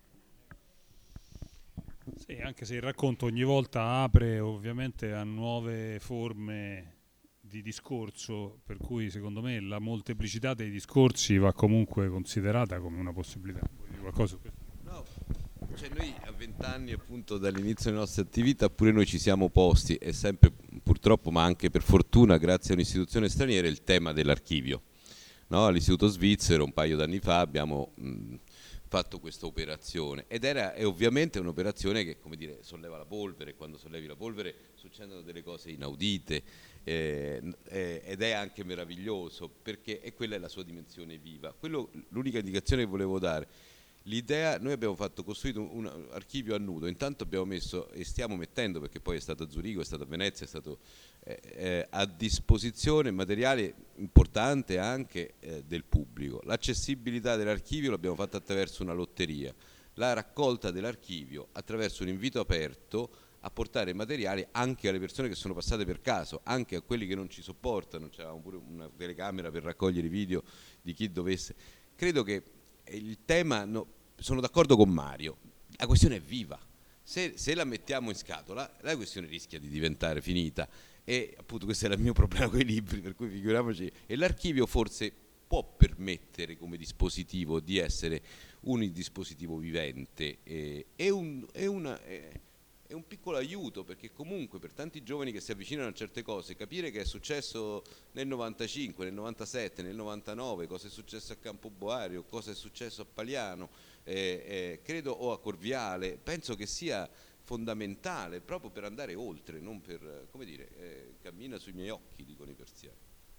Sì, anche se il racconto ogni volta apre ovviamente a nuove forme di discorso, per cui secondo me la molteplicità dei discorsi va comunque considerata come una possibilità. Vuoi dire qualcosa su questo? No. Cioè noi a vent'anni appunto dall'inizio delle nostre attività pure noi ci siamo posti, e sempre purtroppo ma anche per fortuna grazie a un'istituzione straniera, il tema dell'archivio, no? All'Istituto Svizzero un paio d'anni fa abbiamo mh, fatto questa operazione ed era è ovviamente un'operazione che, come dire, solleva la polvere, e quando sollevi la polvere succedono delle cose inaudite, eh, eh, ed è anche meraviglioso perché e quella è la sua dimensione viva. Quello, l'unica indicazione che volevo dare, l'idea, noi abbiamo fatto costruito un, un archivio a nudo, intanto abbiamo messo e stiamo mettendo, perché poi è stato a Zurigo, è stato a Venezia, è stato eh, eh, a disposizione materiale importante anche eh, del pubblico. L'accessibilità dell'archivio l'abbiamo fatta attraverso una lotteria, la raccolta dell'archivio attraverso un invito aperto a portare materiali anche alle persone che sono passate per caso, anche a quelli che non ci sopportano. C'avevamo pure una telecamera per raccogliere i video di chi dovesse. Credo che il tema, no, sono d'accordo con Mario, la questione è viva, se, se la mettiamo in scatola la questione rischia di diventare finita, e appunto questo era il mio problema con i libri, per cui figuriamoci, e l'archivio forse può permettere come dispositivo di essere un dispositivo vivente, eh, è, un, è, una, è, è un piccolo aiuto, perché comunque per tanti giovani che si avvicinano a certe cose, capire che è successo nel novantacinque, nel novantasette, nel novantanove, cosa è successo a Campoboario, cosa è successo a Paliano, eh, eh, credo, o a Corviale, penso che sia fondamentale proprio per andare oltre, non per, come dire, eh, cammina sui miei occhi, dicono i persiani.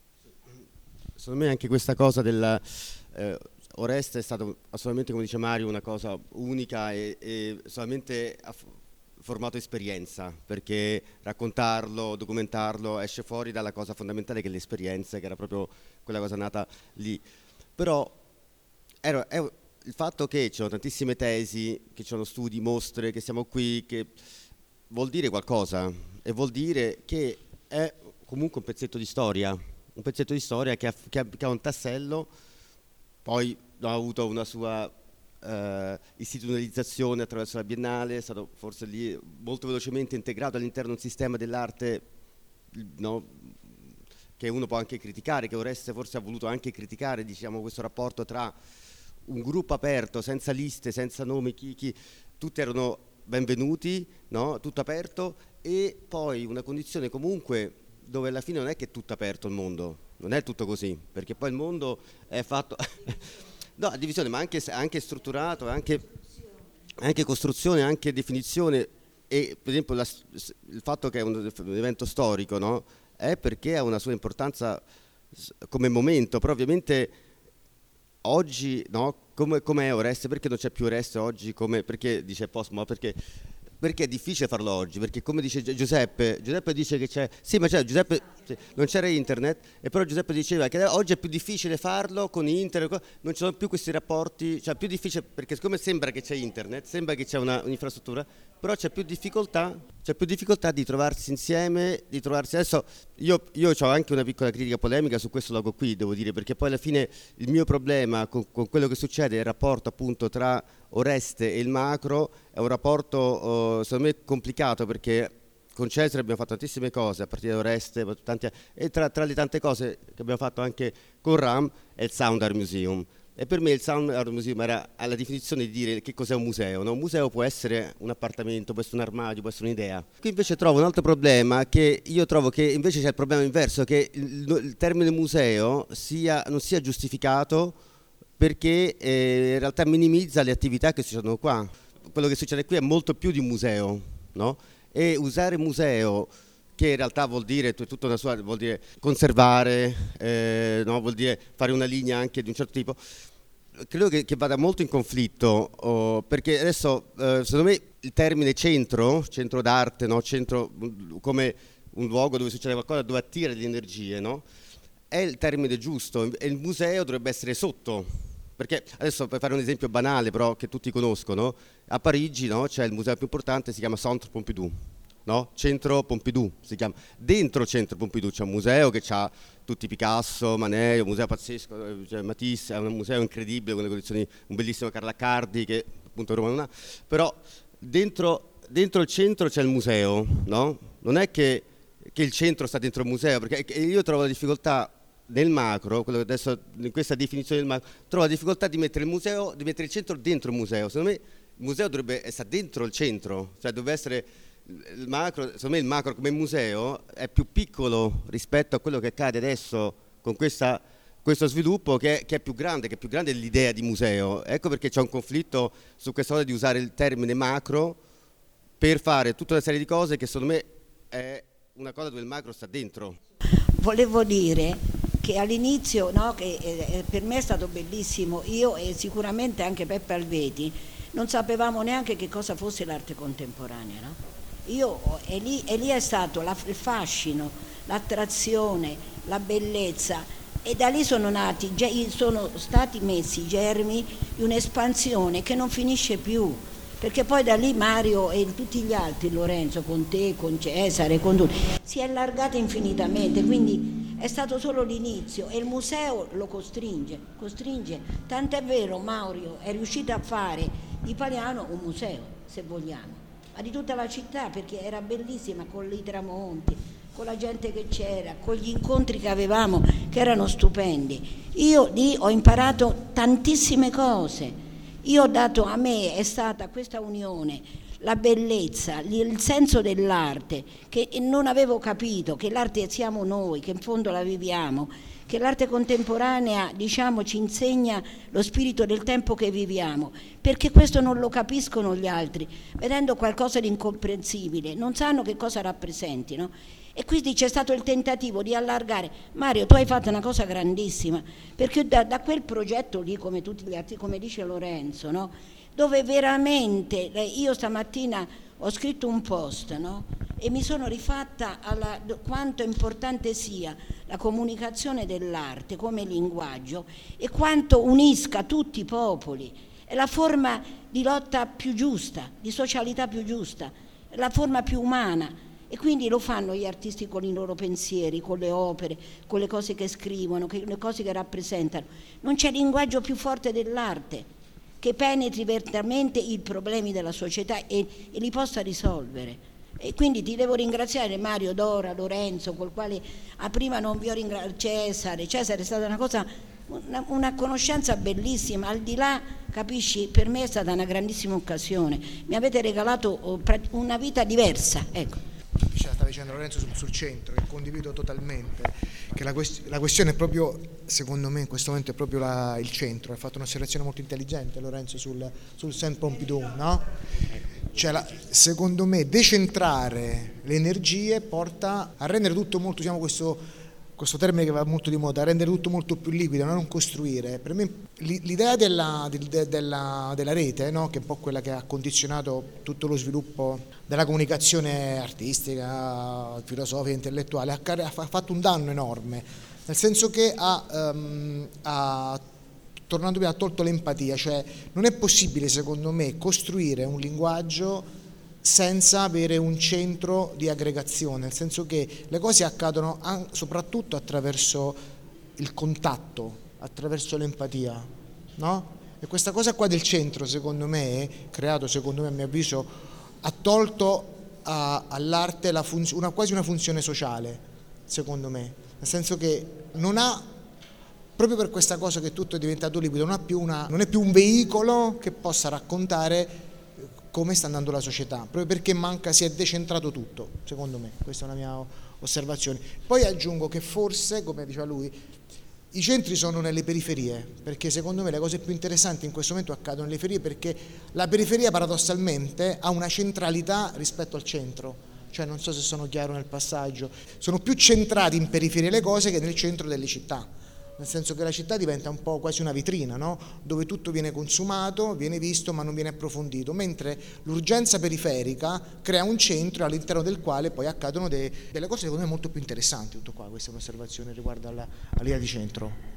Secondo me anche questa cosa del eh, Oreste è stato assolutamente, come dice Mario, una cosa unica e, e solamente ha formato esperienza, perché raccontarlo, documentarlo esce fuori dalla cosa fondamentale che è l'esperienza, che era proprio quella cosa nata lì. Però era, è, il fatto che ci sono tantissime tesi, che ci sono studi, mostre, che siamo qui, che vuol dire qualcosa, e vuol dire che è comunque un pezzetto di storia, un pezzetto di storia che ha, che ha, che ha un tassello, poi ha avuto una sua Uh, istituzionalizzazione attraverso la Biennale, è stato forse lì molto velocemente integrato all'interno di un sistema dell'arte, no, che uno può anche criticare, che Oreste forse ha voluto anche criticare, diciamo, questo rapporto tra un gruppo aperto, senza liste, senza nomi, chi, chi, tutti erano benvenuti, no? Tutto aperto, e poi una condizione comunque dove alla fine non è che è tutto aperto il mondo, non è tutto così, perché poi il mondo è fatto no, divisione, ma anche, anche strutturato, anche, anche costruzione, anche definizione, e per esempio la, il fatto che è un, un evento storico, no? È perché ha una sua importanza come momento, però ovviamente oggi, no? Come, come è Oreste? Perché non c'è più Oreste oggi? Come, perché dice Postmo? Perché Perché è difficile farlo oggi? Perché come dice Giuseppe, Giuseppe dice che c'è, sì ma c'è, Giuseppe, non c'era internet, e però Giuseppe diceva che oggi è più difficile farlo con internet, non ci sono più questi rapporti, cioè è più difficile perché siccome sembra che c'è internet, sembra che c'è una, un'infrastruttura, però c'è più difficoltà, c'è più difficoltà di trovarsi insieme, di trovarsi, adesso io, io ho anche una piccola critica polemica su questo logo qui, devo dire, perché poi alla fine il mio problema con, con quello che succede è il rapporto appunto tra Oreste e il macro, è un rapporto uh, secondo me complicato, perché con Cesare abbiamo fatto tantissime cose a partire da Oreste, tanti, e tra, tra le tante cose che abbiamo fatto anche con Ram è il Sound Art Museum. E per me il Sound Art Museum era alla definizione di dire che cos'è un museo, no? Un museo può essere un appartamento, può essere un armadio, può essere un'idea. Qui invece trovo un altro problema, che io trovo che invece c'è il problema inverso, che il, il termine museo sia, non sia giustificato, perché eh, in realtà minimizza le attività che succedono qua. Quello che succede qui è molto più di un museo, no? E usare museo, che in realtà vuol dire tutta una sua, vuol dire conservare, eh, no? Vuol dire fare una linea anche di un certo tipo, credo che, che vada molto in conflitto, oh, perché adesso eh, secondo me il termine centro, centro d'arte, no? Centro come un luogo dove succede qualcosa, dove attira le energie, no? È il termine giusto, e il museo dovrebbe essere sotto. Perché adesso, per fare un esempio banale però che tutti conoscono, a Parigi, no, c'è il museo più importante, si chiama Centre Pompidou, no? Centro Pompidou si chiama. Dentro Centro Pompidou c'è un museo che ha tutti Picasso, Manet, un museo pazzesco, cioè Matisse, è un museo incredibile con le collezioni, un bellissimo Carlaccardi che appunto Roma non ha, però dentro, dentro il centro c'è il museo, no? Non è che, che il centro sta dentro il museo, perché io trovo la difficoltà nel macro, quello che adesso in questa definizione del macro, trovo la difficoltà di mettere il museo, di mettere il centro dentro il museo. Secondo me il museo dovrebbe essere dentro il centro, cioè dovrebbe essere il macro, secondo me il macro come museo è più piccolo rispetto a quello che accade adesso con questa, questo sviluppo che è, che è più grande, che è più grande l'idea di museo. Ecco perché c'è un conflitto su questa cosa di usare il termine macro per fare tutta una serie di cose che secondo me è una cosa dove il macro sta dentro. Volevo dire che all'inizio, no, che eh, per me è stato bellissimo, io e sicuramente anche Peppe Alveti non sapevamo neanche che cosa fosse l'arte contemporanea, no? Io, e, lì, e lì è stato la, il fascino, l'attrazione, la bellezza, e da lì sono nati, sono stati messi i germi di un'espansione che non finisce più, perché poi da lì Mario e tutti gli altri, Lorenzo, con te, con Cesare, con tutti, si è allargata infinitamente, quindi è stato solo l'inizio e il museo lo costringe, costringe. Tant'è vero, Mauro è riuscito a fare di Paliano un museo, se vogliamo, ma di tutta la città, perché era bellissima, con i tramonti, con la gente che c'era, con gli incontri che avevamo, che erano stupendi. Io lì ho imparato tantissime cose. Io ho dato, a me è stata questa unione, la bellezza, il senso dell'arte, che non avevo capito, che l'arte siamo noi, che in fondo la viviamo, che l'arte contemporanea, diciamo, ci insegna lo spirito del tempo che viviamo, perché questo non lo capiscono gli altri, vedendo qualcosa di incomprensibile, non sanno che cosa rappresenti, no? E quindi c'è stato il tentativo di allargare. Mario, tu hai fatto una cosa grandissima, perché da, da quel progetto lì, come tutti gli altri, come dice Lorenzo, no? Dove veramente, io stamattina ho scritto un post, no? E mi sono rifatta alla quanto importante sia la comunicazione dell'arte come linguaggio e quanto unisca tutti i popoli. È la forma di lotta più giusta, di socialità più giusta, è la forma più umana. E quindi lo fanno gli artisti con i loro pensieri, con le opere, con le cose che scrivono, con le cose che rappresentano. Non c'è linguaggio più forte dell'arte che penetri veramente i problemi della società e, e li possa risolvere. E quindi ti devo ringraziare Mario, Dora, Lorenzo, col quale ah, prima non vi ho ringraziato, Cesare. Cesare è stata una cosa, una, una conoscenza bellissima, al di là, capisci, per me è stata una grandissima occasione. Mi avete regalato una vita diversa, ecco. Sta dicendo Lorenzo sul, sul centro, che condivido totalmente, che la, quest- la questione è proprio, secondo me in questo momento è proprio la, il centro. Ha fatto un'osservazione molto intelligente Lorenzo sul, sul Centre Pompidou, no? Cioè la, secondo me decentrare le energie porta a rendere tutto molto, diciamo, questo questo termine che va molto di moda, rendere tutto molto più liquido, non costruire. Per me l'idea della, della, della rete, no? Che è un po' quella che ha condizionato tutto lo sviluppo della comunicazione artistica, filosofica, intellettuale, ha, ha fatto un danno enorme, nel senso che ha, um, ha tornando prima, ha tolto l'empatia, cioè non è possibile secondo me costruire un linguaggio senza avere un centro di aggregazione, nel senso che le cose accadono an- soprattutto attraverso il contatto, attraverso l'empatia, no? E questa cosa qua del centro, secondo me, creato secondo me a mio avviso, ha tolto a, all'arte la funz- una, quasi una funzione sociale, secondo me, nel senso che non ha, proprio per questa cosa che tutto è diventato liquido, non ha più una, non è più un veicolo che possa raccontare come sta andando la società, proprio perché manca, si è decentrato tutto, secondo me, questa è una mia osservazione. Poi aggiungo che forse, come diceva lui, i centri sono nelle periferie, perché secondo me le cose più interessanti in questo momento accadono nelle periferie, perché la periferia paradossalmente ha una centralità rispetto al centro, cioè non so se sono chiaro nel passaggio, sono più centrati in periferia le cose che nel centro delle città. Nel senso che la città diventa un po' quasi una vetrina, no? Dove tutto viene consumato, viene visto ma non viene approfondito, mentre l'urgenza periferica crea un centro all'interno del quale poi accadono de- delle cose secondo me molto più interessanti. Tutto qua, questa è un'osservazione riguardo alla, all'idea di centro.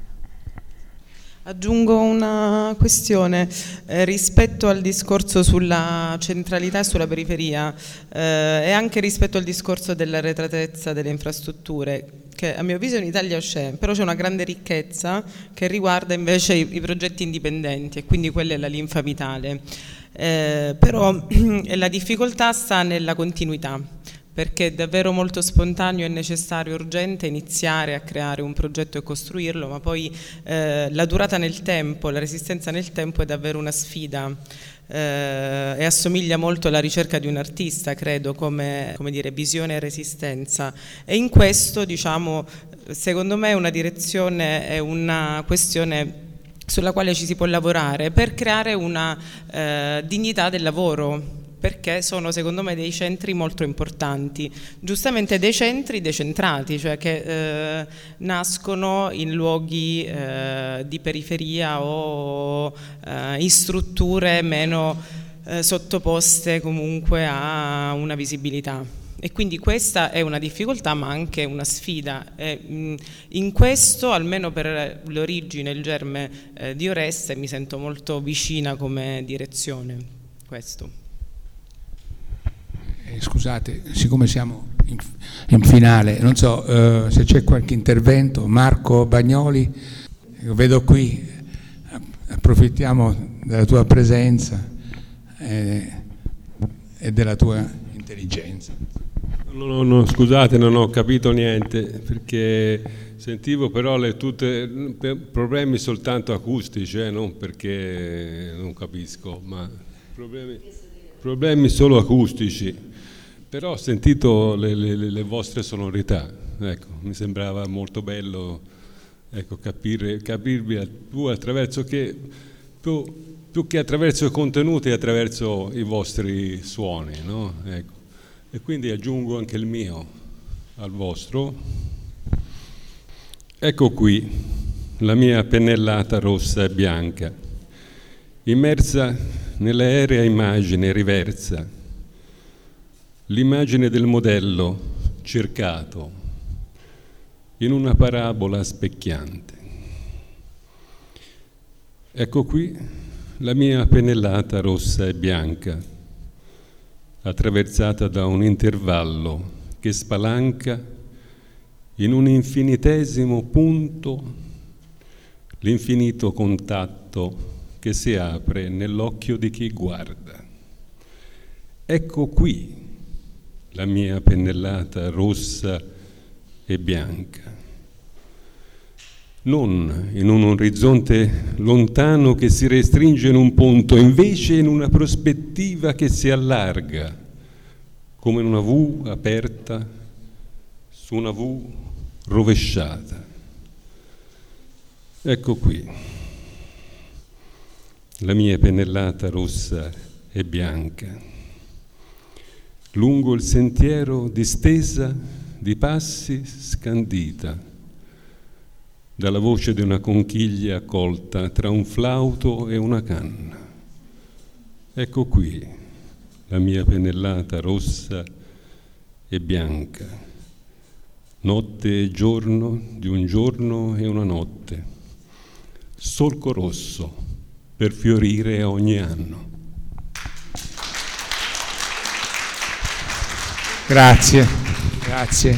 Aggiungo una questione eh, rispetto al discorso sulla centralità e sulla periferia eh, e anche rispetto al discorso dell'arretratezza delle infrastrutture, che a mio avviso in Italia c'è, però c'è una grande ricchezza che riguarda invece i, i progetti indipendenti e quindi quella è la linfa vitale. Eh, però la difficoltà sta nella continuità, perché è davvero molto spontaneo e necessario, urgente iniziare a creare un progetto e costruirlo, ma poi eh, la durata nel tempo, la resistenza nel tempo è davvero una sfida eh, e assomiglia molto alla ricerca di un artista, credo, come, come dire, visione e resistenza. E in questo, diciamo, secondo me una direzione è una questione sulla quale ci si può lavorare per creare una eh, dignità del lavoro, perché sono secondo me dei centri molto importanti, giustamente dei centri decentrati, cioè che eh, nascono in luoghi eh, di periferia o eh, in strutture meno eh, sottoposte comunque a una visibilità. E quindi questa è una difficoltà ma anche una sfida. E, mh, in questo, almeno per l'origine, il germe eh, di Oreste, mi sento molto vicina come direzione. Questo. Scusate, siccome siamo in, in finale, non so uh, se c'è qualche intervento. Marco Bagnoli, vedo qui, approfittiamo della tua presenza eh, e della tua intelligenza. No, no, no, scusate, non ho capito niente, perché sentivo però le tutte problemi soltanto acustici, eh, non perché non capisco, ma problemi, problemi solo acustici. Però ho sentito le, le, le vostre sonorità, ecco, mi sembrava molto bello, ecco, capire, capirvi più attraverso che, più, più che attraverso i contenuti, attraverso i vostri suoni, no? Ecco. E quindi aggiungo anche il mio al vostro. Ecco qui la mia pennellata rossa e bianca, immersa nell'aerea immagine riversa, l'immagine del modello cercato in una parabola specchiante. Ecco qui la mia pennellata rossa e bianca, attraversata da un intervallo che spalanca in un infinitesimo punto l'infinito contatto che si apre nell'occhio di chi guarda. Ecco qui la mia pennellata rossa e bianca, non in un orizzonte lontano che si restringe in un punto, invece in una prospettiva che si allarga, come in una V aperta su una V rovesciata. Ecco qui la mia pennellata rossa e bianca, lungo il sentiero distesa di passi scandita dalla voce di una conchiglia accolta tra un flauto e una canna. Ecco qui la mia pennellata rossa e bianca, notte e giorno di un giorno e una notte, solco rosso per fiorire ogni anno. Grazie, grazie.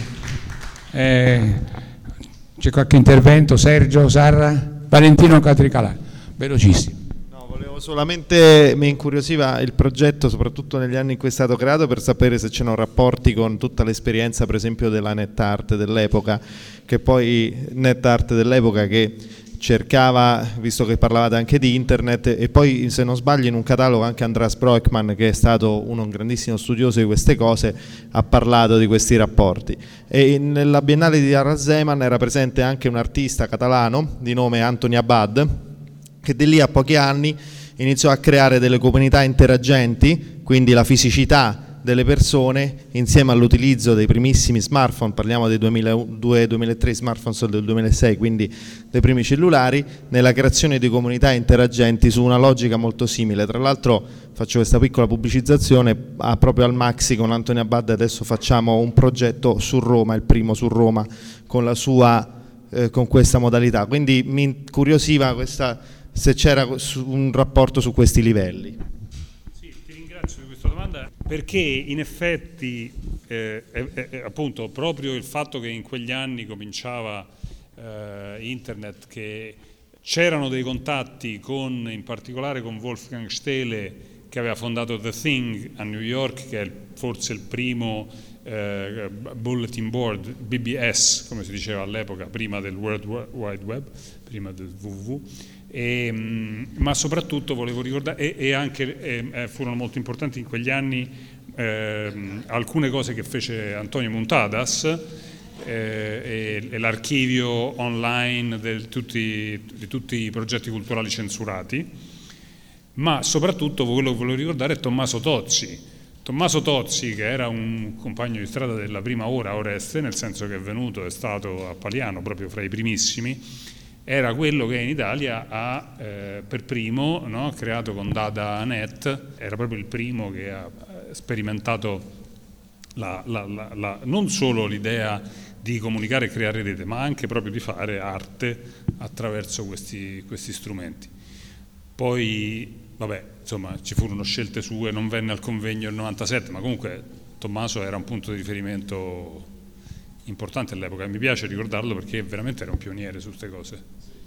Eh, c'è qualche intervento? Sergio, Sarra? Valentino Catricalà, velocissimo. No, volevo solamente, mi incuriosiva il progetto, soprattutto negli anni in cui è stato creato, per sapere se c'erano rapporti con tutta l'esperienza, per esempio, della NetArt dell'epoca, che poi NetArt dell'epoca che cercava, visto che parlavate anche di internet, e poi se non sbaglio in un catalogo anche Andreas Broekman, che è stato uno, un grandissimo studioso di queste cose, ha parlato di questi rapporti. E nella Biennale di Aral Zeman era presente anche un artista catalano di nome Antoni Abad, che di lì a pochi anni iniziò a creare delle comunità interagenti, quindi la fisicità delle persone insieme all'utilizzo dei primissimi smartphone, parliamo dei duemiladue duemilatré, smartphone sono del duemilasei, quindi dei primi cellulari, nella creazione di comunità interagenti su una logica molto simile. Tra l'altro faccio questa piccola pubblicizzazione, ah, proprio al Maxi con Antonio Abad adesso facciamo un progetto su Roma, il primo su Roma, con la sua eh, con questa modalità, quindi mi incuriosiva questa, se c'era un rapporto su questi livelli. Domanda, perché in effetti eh, eh, eh, appunto proprio il fatto che in quegli anni cominciava eh, internet, che c'erano dei contatti con, in particolare con Wolfgang Stehle, che aveva fondato The Thing a New York, che è il, forse il primo eh, bulletin board, B B S come si diceva all'epoca, prima del World Wide Web, prima del W W W. E, ma soprattutto volevo ricordare, e, e anche e, furono molto importanti in quegli anni eh, alcune cose che fece Antonio Muntadas eh, e, e l'archivio online del, tutti, di tutti i progetti culturali censurati, ma soprattutto quello che volevo ricordare è Tommaso Tozzi. Tommaso Tozzi, che era un compagno di strada della prima ora a Oreste, nel senso che è venuto, è stato a Paliano proprio fra i primissimi, era quello che in Italia ha eh, per primo, no, creato con DadaNet, era proprio il primo che ha sperimentato la, la, la, la, non solo l'idea di comunicare e creare rete, ma anche proprio di fare arte attraverso questi, questi strumenti. Poi, vabbè, insomma, ci furono scelte sue, non venne al convegno del novantasette, ma comunque Tommaso era un punto di riferimento importante all'epoca e mi piace ricordarlo perché veramente era un pioniere su queste cose.